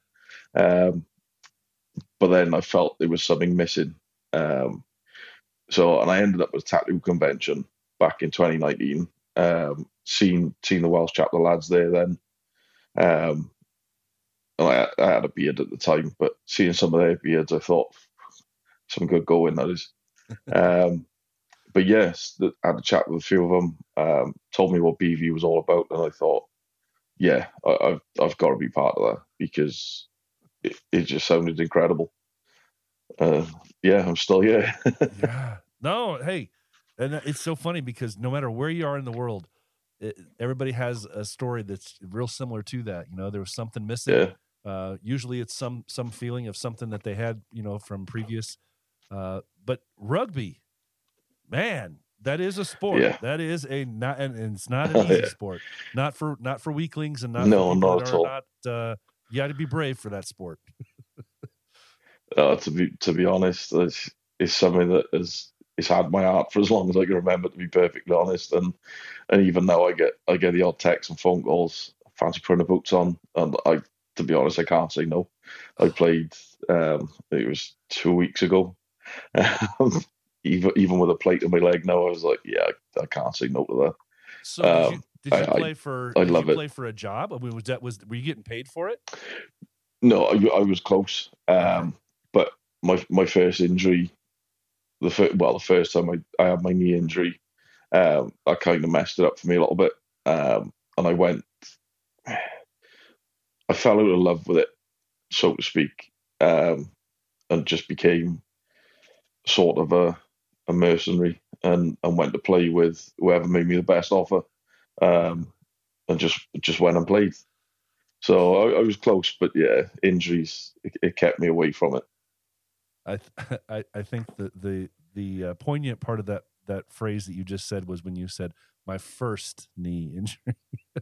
But then I felt there was something missing. And I ended up with a tattoo convention back in 2019. Seen the Welsh chapter lads there then. And I had a beard at the time, but seeing some of their beards, I thought some good going, that is. But yes, I had a chat with a few of them, told me what BV was all about, and I thought, yeah, I've got to be part of that, because it just sounded incredible. Yeah, I'm still here. Yeah. No, hey, and it's so funny because no matter where you are in the world, everybody has a story that's real similar to that. You know, there was something missing. Yeah. Usually it's some feeling of something that they had, from previous. But rugby, man, that is a sport. Yeah. That is and it's not an easy sport. Not for weaklings, and not for people that are not. You got to be brave for that sport. To be honest, it's something that it's had my heart for as long as I can remember, to be perfectly honest. And even now I get the odd texts and phone calls, fancy putting the boots on, and to be honest, I can't say no. I played, it was 2 weeks ago. Even with a plate in my leg now, I was like, yeah, I can't say no to that. So did you play for? Did you play for a job? I mean, were you getting paid for it? No, I was close. But my first injury, the first time I had my knee injury, that kind of messed it up for me a little bit. And I fell out of love with it, so to speak, and just became sort of a mercenary, and went to play with whoever made me the best offer, and just went and played. So I was close, but yeah, injuries, it kept me away from it. I think that the poignant part of that phrase that you just said was when you said my first knee injury.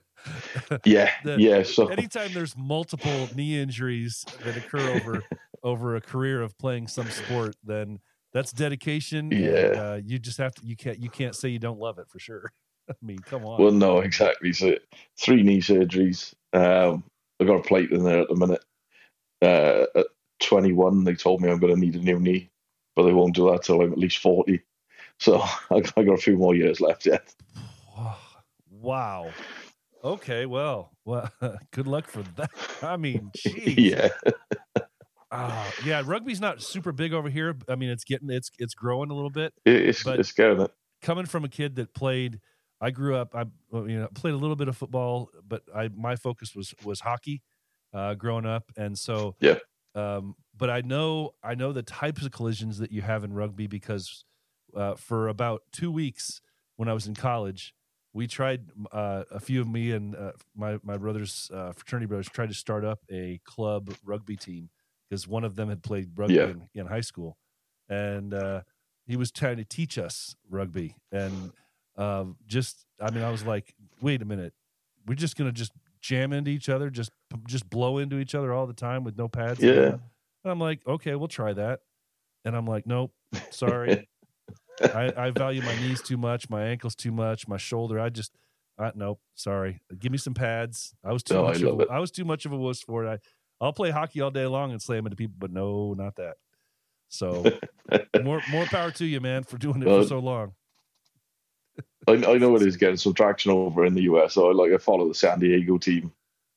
Yeah. So anytime there's multiple knee injuries that occur over a career of playing some sport, then that's dedication. Yeah. And, you just have to. You can't say you don't love it, for sure. I mean, come on. Well, no, exactly. So 3 knee surgeries. I got a plate in there at the minute. At 21, they told me I'm going to need a new knee, but they won't do that till I'm at least 40. So I got a few more years left yet. Wow. Okay. Well, good luck for that. I mean, geez. Yeah. Yeah. Rugby's not super big over here. I mean, it's growing a little bit. It's getting it. Coming from a kid that played, I grew up. I played a little bit of football, but my focus was hockey, growing up, and so Yeah. But I know the types of collisions that you have in rugby because for about 2 weeks when I was in college, we tried a few of me and my brothers, fraternity brothers, tried to start up a club rugby team because one of them had played rugby in high school, and he was trying to teach us rugby. And I was like, wait a minute, we're just gonna just jam into each other, just blow into each other all the time with no pads. Yeah. And I'm like, okay, we'll try that. And I'm like, nope, sorry. I value my knees too much, my ankles too much, my shoulder. Nope, sorry. Give me some pads. I was too much of a wuss for it. I'll play hockey all day long and slam into people, but no, not that. So more power to you, man, for doing it for so long. I know it is getting some traction over in the US. So I follow the San Diego team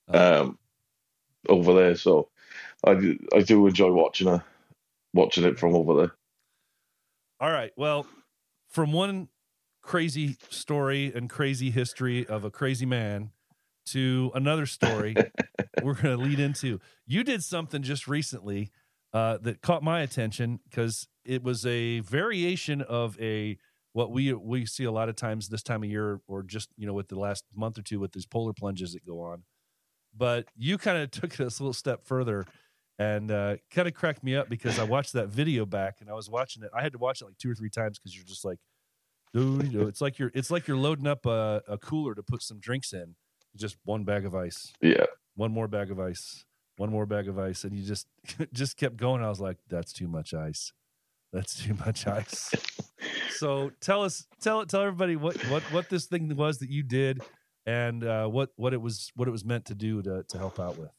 over there. So I do enjoy watching it from over there. All right. Well, from one crazy story and crazy history of a crazy man to another story, we're going to lead into. You did something just recently that caught my attention because it was a variation of what we see a lot of times this time of year, or just with the last month or two with these polar plunges that go on. But you kind of took it a little step further. And kind of cracked me up because I watched that video back and I was watching it. I had to watch it like 2 or 3 times because you're just like, dude, it's like you're loading up a cooler to put some drinks in. Just one bag of ice. Yeah. One more bag of ice. One more bag of ice. And you just kept going. I was like, that's too much ice. That's too much ice. So tell everybody what this thing was that you did and what it was meant to do to help out with.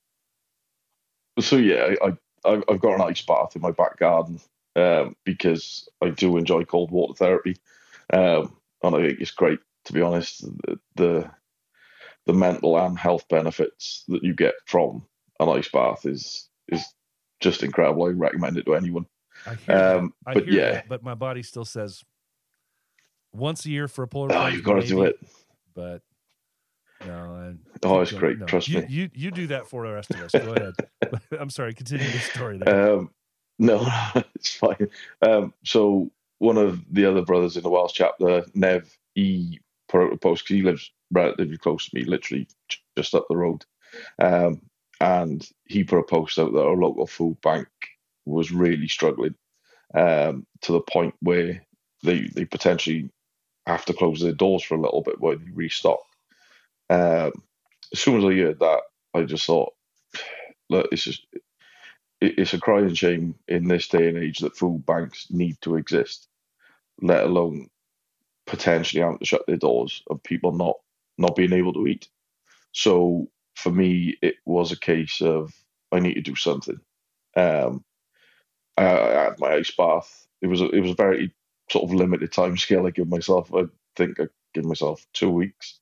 So yeah, I've got an ice bath in my back garden because I do enjoy cold water therapy, and I think it's great, to be honest. The mental and health benefits that you get from an ice bath is just incredible. I recommend it to anyone. I hear that, but my body still says once a year for a polar plunge. You've got to do it. But no, it's great. No. Trust me. You do that for the rest of us. Go ahead. I'm sorry. Continue the story there. No, it's fine. So one of the other brothers in the Welsh chapter, Nev, he put out a post because he lives relatively close to me, literally just up the road. And he put a post out that our local food bank was really struggling to the point where they potentially have to close their doors for a little bit while they restock. As soon as I heard that, I just thought, look, it's a crying shame in this day and age that food banks need to exist, let alone potentially having to shut their doors and people not being able to eat. So for me, it was a case of I need to do something. I had my ice bath. It was a very sort of limited time scale I give myself. I think I give myself 2 weeks.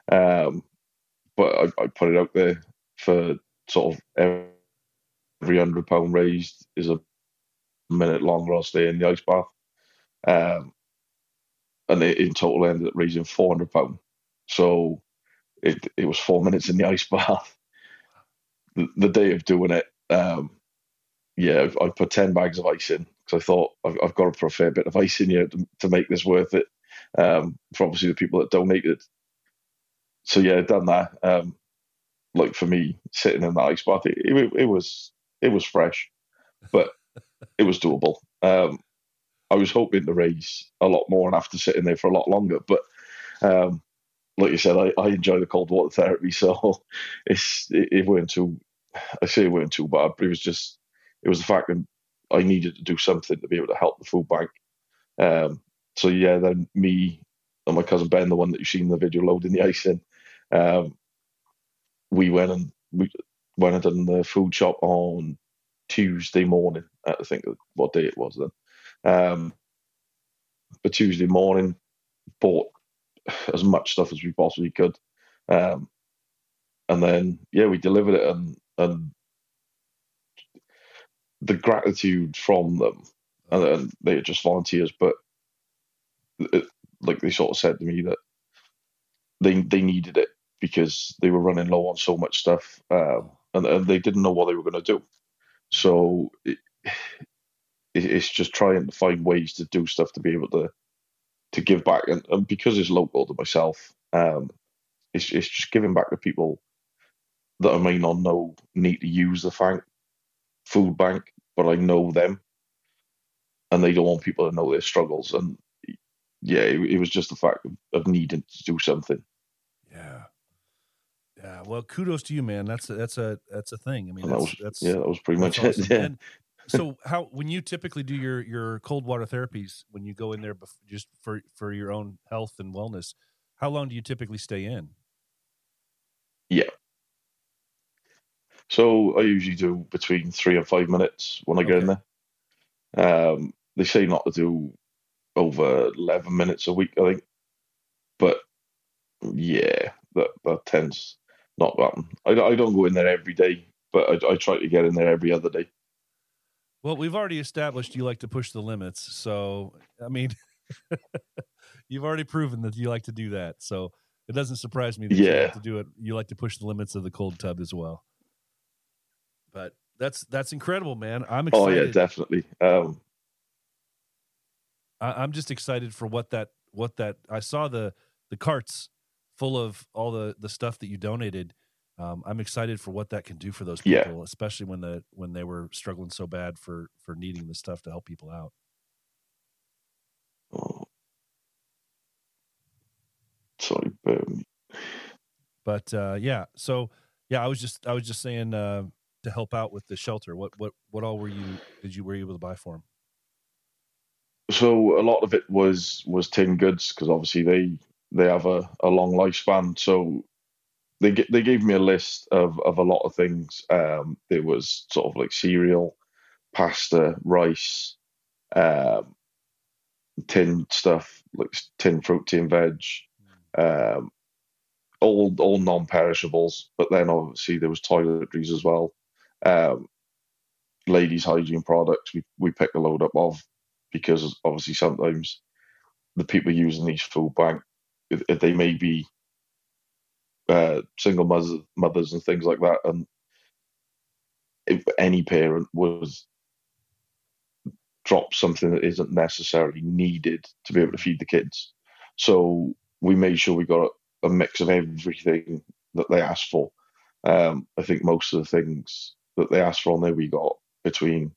But I put it out there for sort of every £100 raised is a minute longer I'll stay in the ice bath. And it in total ended up raising £400. So it was 4 minutes in the ice bath. The day of doing it, I put 10 bags of ice in because I thought I've got to put a fair bit of ice in here to make this worth it. For obviously the people that donated. So yeah, I've done that. Like for me, sitting in the ice bath, it was fresh, but it was doable. I was hoping to raise a lot more and have to sit in there for a lot longer, but like you said, I enjoy the cold water therapy, so it weren't too. I say it weren't too bad, but it was the fact that I needed to do something to be able to help the food bank. So yeah, then me and my cousin Ben, the one that you've seen in the video loading the ice in, we went and done the food shop on Tuesday morning. I think what day it was then. But Tuesday morning, bought as much stuff as we possibly could, and then we delivered it, and the gratitude from them, and they are just volunteers, but like they sort of said to me that they needed it because they were running low on so much stuff, and they didn't know what they were going to do. So it's just trying to find ways to do stuff to be able to give back, and because it's local to myself, it's just giving back to people that I may not know need to use the food bank, but I know them, and they don't want people to know their struggles. And yeah, it was just the fact of needing to do something. Yeah. Well, kudos to you, man. That's a thing. I mean, that was pretty much awesome. it. Yeah. And so, when you typically do your cold water therapies, when you go in there just for your own health and wellness, how long do you typically stay in? Yeah. So I usually do between 3 and 5 minutes when I get in there. They say not to do over 11 minutes a week, I think. But yeah, that tends not to happen. I don't go in there every day, but I try to get in there every other day. Well, we've already established you like to push the limits. So, I mean, you've already proven that you like to do that. So it doesn't surprise me that you like to do it. You like to push the limits of the cold tub as well. But that's incredible, man. I'm excited. Oh yeah, definitely. I'm just excited for what that I saw the carts full of all the stuff that you donated. I'm excited for what that can do for those people, especially when they were struggling so bad for needing the stuff to help people out. Oh. Sorry, but yeah. So yeah, I was just saying to help out with the shelter. What all were you able to buy for them? So a lot of it was tin goods, because obviously they have a long lifespan. So they gave me a list of a lot of things. There was sort of like cereal, pasta, rice, tin stuff like tin fruit, tin veg, all non-perishables. But then obviously there was toiletries as well, ladies' hygiene products. We picked a load up of, because obviously sometimes the people using these food bank, if they may be single mothers and things like that, and if any parent was drop something that isn't necessarily needed to be able to feed the kids, so we made sure we got a mix of everything that they asked for. I think most of the things that they asked for on there, we got between,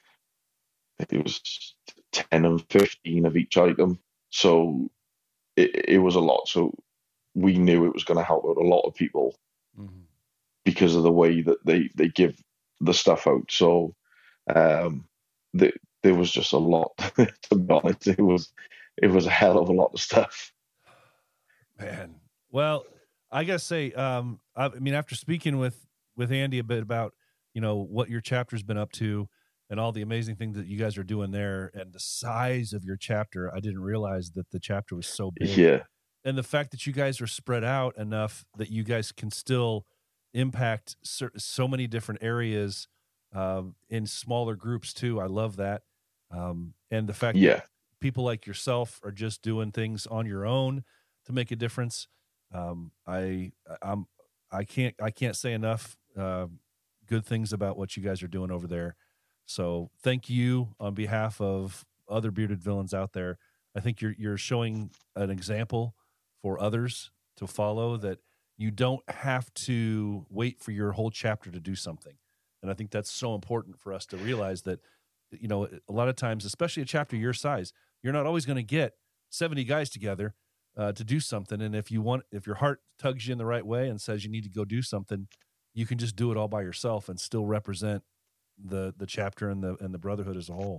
I think it was 10 and 15 of each item. So it was a lot. So we knew it was going to help out a lot of people because of the way that they give the stuff out. So there was just a lot, to be honest. It was a hell of a lot of stuff. Man. Well, I gotta say, I mean, after speaking with Andy a bit about, what your chapter's been up to and all the amazing things that you guys are doing there and the size of your chapter, I didn't realize that the chapter was so big. Yeah. And the fact that you guys are spread out enough that you guys can still impact so many different areas in smaller groups too. I love that. And the fact that people like yourself are just doing things on your own to make a difference. I can't say enough good things about what you guys are doing over there. So thank you on behalf of other bearded villains out there. I think you're showing an example for others to follow, that you don't have to wait for your whole chapter to do something. And I think that's so important for us to realize that, a lot of times, especially a chapter your size, you're not always going to get 70 guys together to do something. And if your heart tugs you in the right way and says you need to go do something, you can just do it all by yourself and still represent the chapter and the brotherhood as a whole.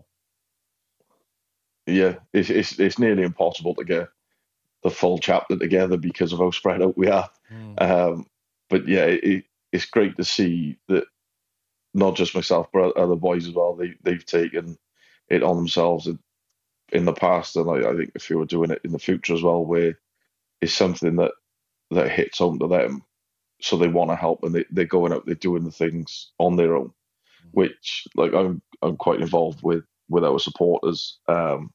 Yeah, it's nearly impossible to get the full chapter together because of how spread out we are. But yeah, it's great to see that not just myself, but other boys as well. They've taken it on themselves in the past, and I think if you were doing it in the future as well, where it's something that hits home to them, so they want to help, and they're going out, they're doing the things on their own, which like I'm quite involved with our supporters. And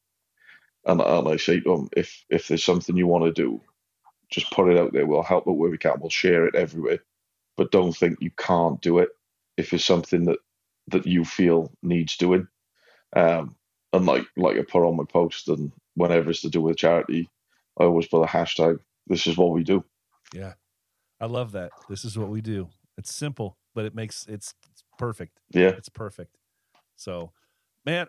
I say to them, if there's something you want to do, just put it out there. We'll help it where we can. We'll share it everywhere, but don't think you can't do it. if it's something that you feel needs doing. And like I put on my post, and whenever it's to do with charity, I always put a hashtag, this is what we do. Yeah. I love that. This is what we do. It's simple, but it's perfect. Yeah. It's perfect. So, man,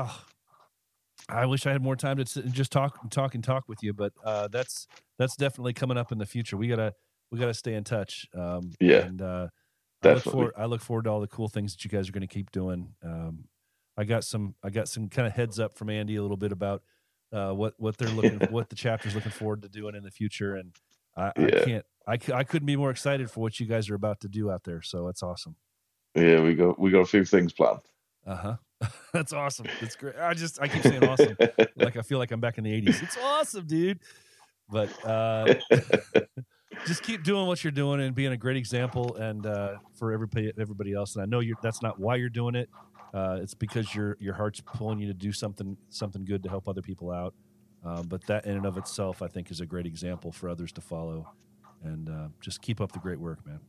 I wish I had more time to sit and just talk with you, but that's definitely coming up in the future. We gotta stay in touch. Yeah, and definitely. I look forward to all the cool things that you guys are going to keep doing. I got some kind of heads up from Andy a little bit about what they're looking, what the chapter's looking forward to doing in the future, and I couldn't be more excited for what you guys are about to do out there. So it's awesome. Yeah, we got a few things planned. That's awesome. That's great. I keep saying awesome. Like I feel like I'm back in the 80s. It's awesome, dude. But just keep doing what you're doing and being a great example and for everybody else. And I know that's not why you're doing it. It's because your heart's pulling you to do something good to help other people out. But that in and of itself, I think, is a great example for others to follow. And just keep up the great work, man.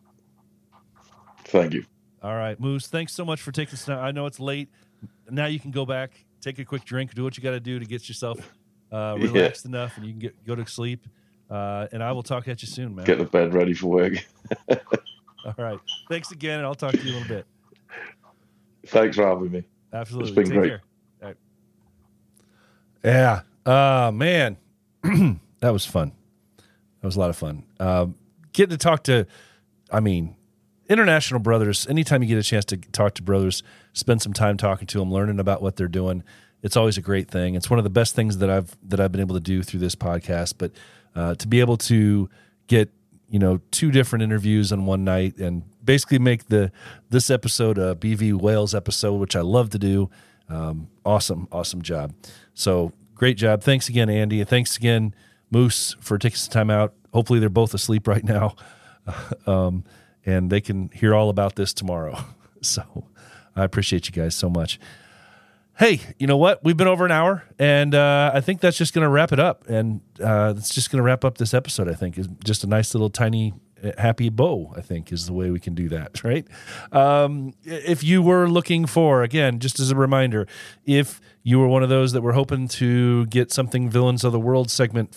Thank you. All right, Moose, thanks so much for taking this time. I know it's late. Now you can go back, take a quick drink, do what you got to do to get yourself relaxed enough, and you can go to sleep. And I will talk at you soon, man. Get the bed ready for work. All right. Thanks again, and I'll talk to you in a little bit. Thanks for having me. Absolutely. It's been Take great. Care. All right. Yeah. Man, that was fun. That was a lot of fun. Getting to talk to, international brothers, anytime you get a chance to talk to brothers, spend some time talking to them, learning about what they're doing, it's always a great thing. It's one of the best things that I've been able to do through this podcast. But to be able to get, 2 different interviews on one night and basically make this episode a BV Wales episode, which I love to do. Awesome job. So great job. Thanks again, Andy. And thanks again, Moose, for taking some time out. Hopefully they're both asleep right now. And they can hear all about this tomorrow. So I appreciate you guys so much. Hey, you know what? We've been over an hour, and I think that's just going to wrap it up. And it's just going to wrap up this episode, I think. Is just a nice little tiny happy bow, I think, is the way we can do that, right? If you were looking for, again, just as a reminder, if you were one of those that were hoping to get something Villains Around the World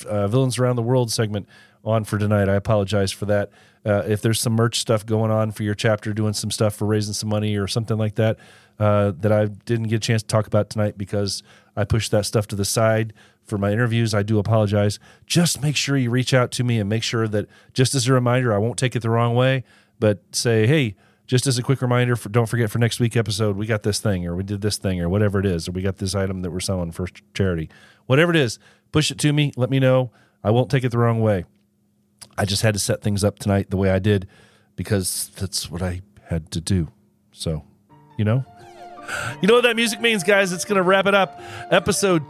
segment on for tonight, I apologize for that. If there's some merch stuff going on for your chapter, doing some stuff for raising some money or something like that, that I didn't get a chance to talk about tonight because I pushed that stuff to the side for my interviews, I do apologize. Just make sure you reach out to me and make sure that, just as a reminder, I won't take it the wrong way, but say, hey, just as a quick reminder, don't forget for next week's episode, we got this thing, or we did this thing, or whatever it is, or we got this item that we're selling for charity. Whatever it is, push it to me. Let me know. I won't take it the wrong way. I just had to set things up tonight the way I did because that's what I had to do. So, you know what that music means, guys. It's going to wrap it up. Episode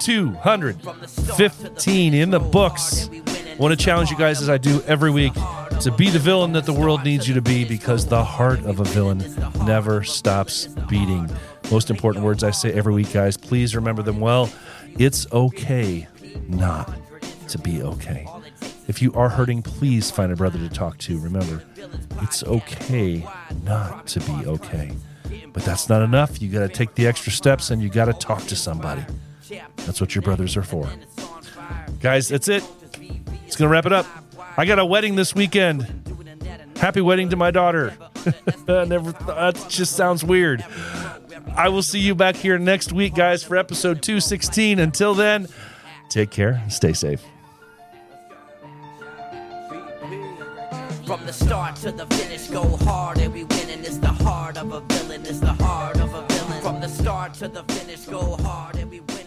215 in the books. I want to challenge you guys, as I do every week, to be the villain that the world needs you to be, because the heart of a villain never stops beating. Most important words I say every week, guys. Please remember them well. It's okay not to be okay. If you are hurting, please find a brother to talk to. Remember, it's okay not to be okay. But that's not enough. You got to take the extra steps and you got to talk to somebody. That's what your brothers are for. Guys, that's it. It's going to wrap it up. I got a wedding this weekend. Happy wedding to my daughter. That just sounds weird. I will see you back here next week, guys, for episode 216. Until then, take care and stay safe. From the start to the finish, go hard and we winning. It's the heart of a villain. It's the heart of a villain. From the start to the finish, go hard and we winning.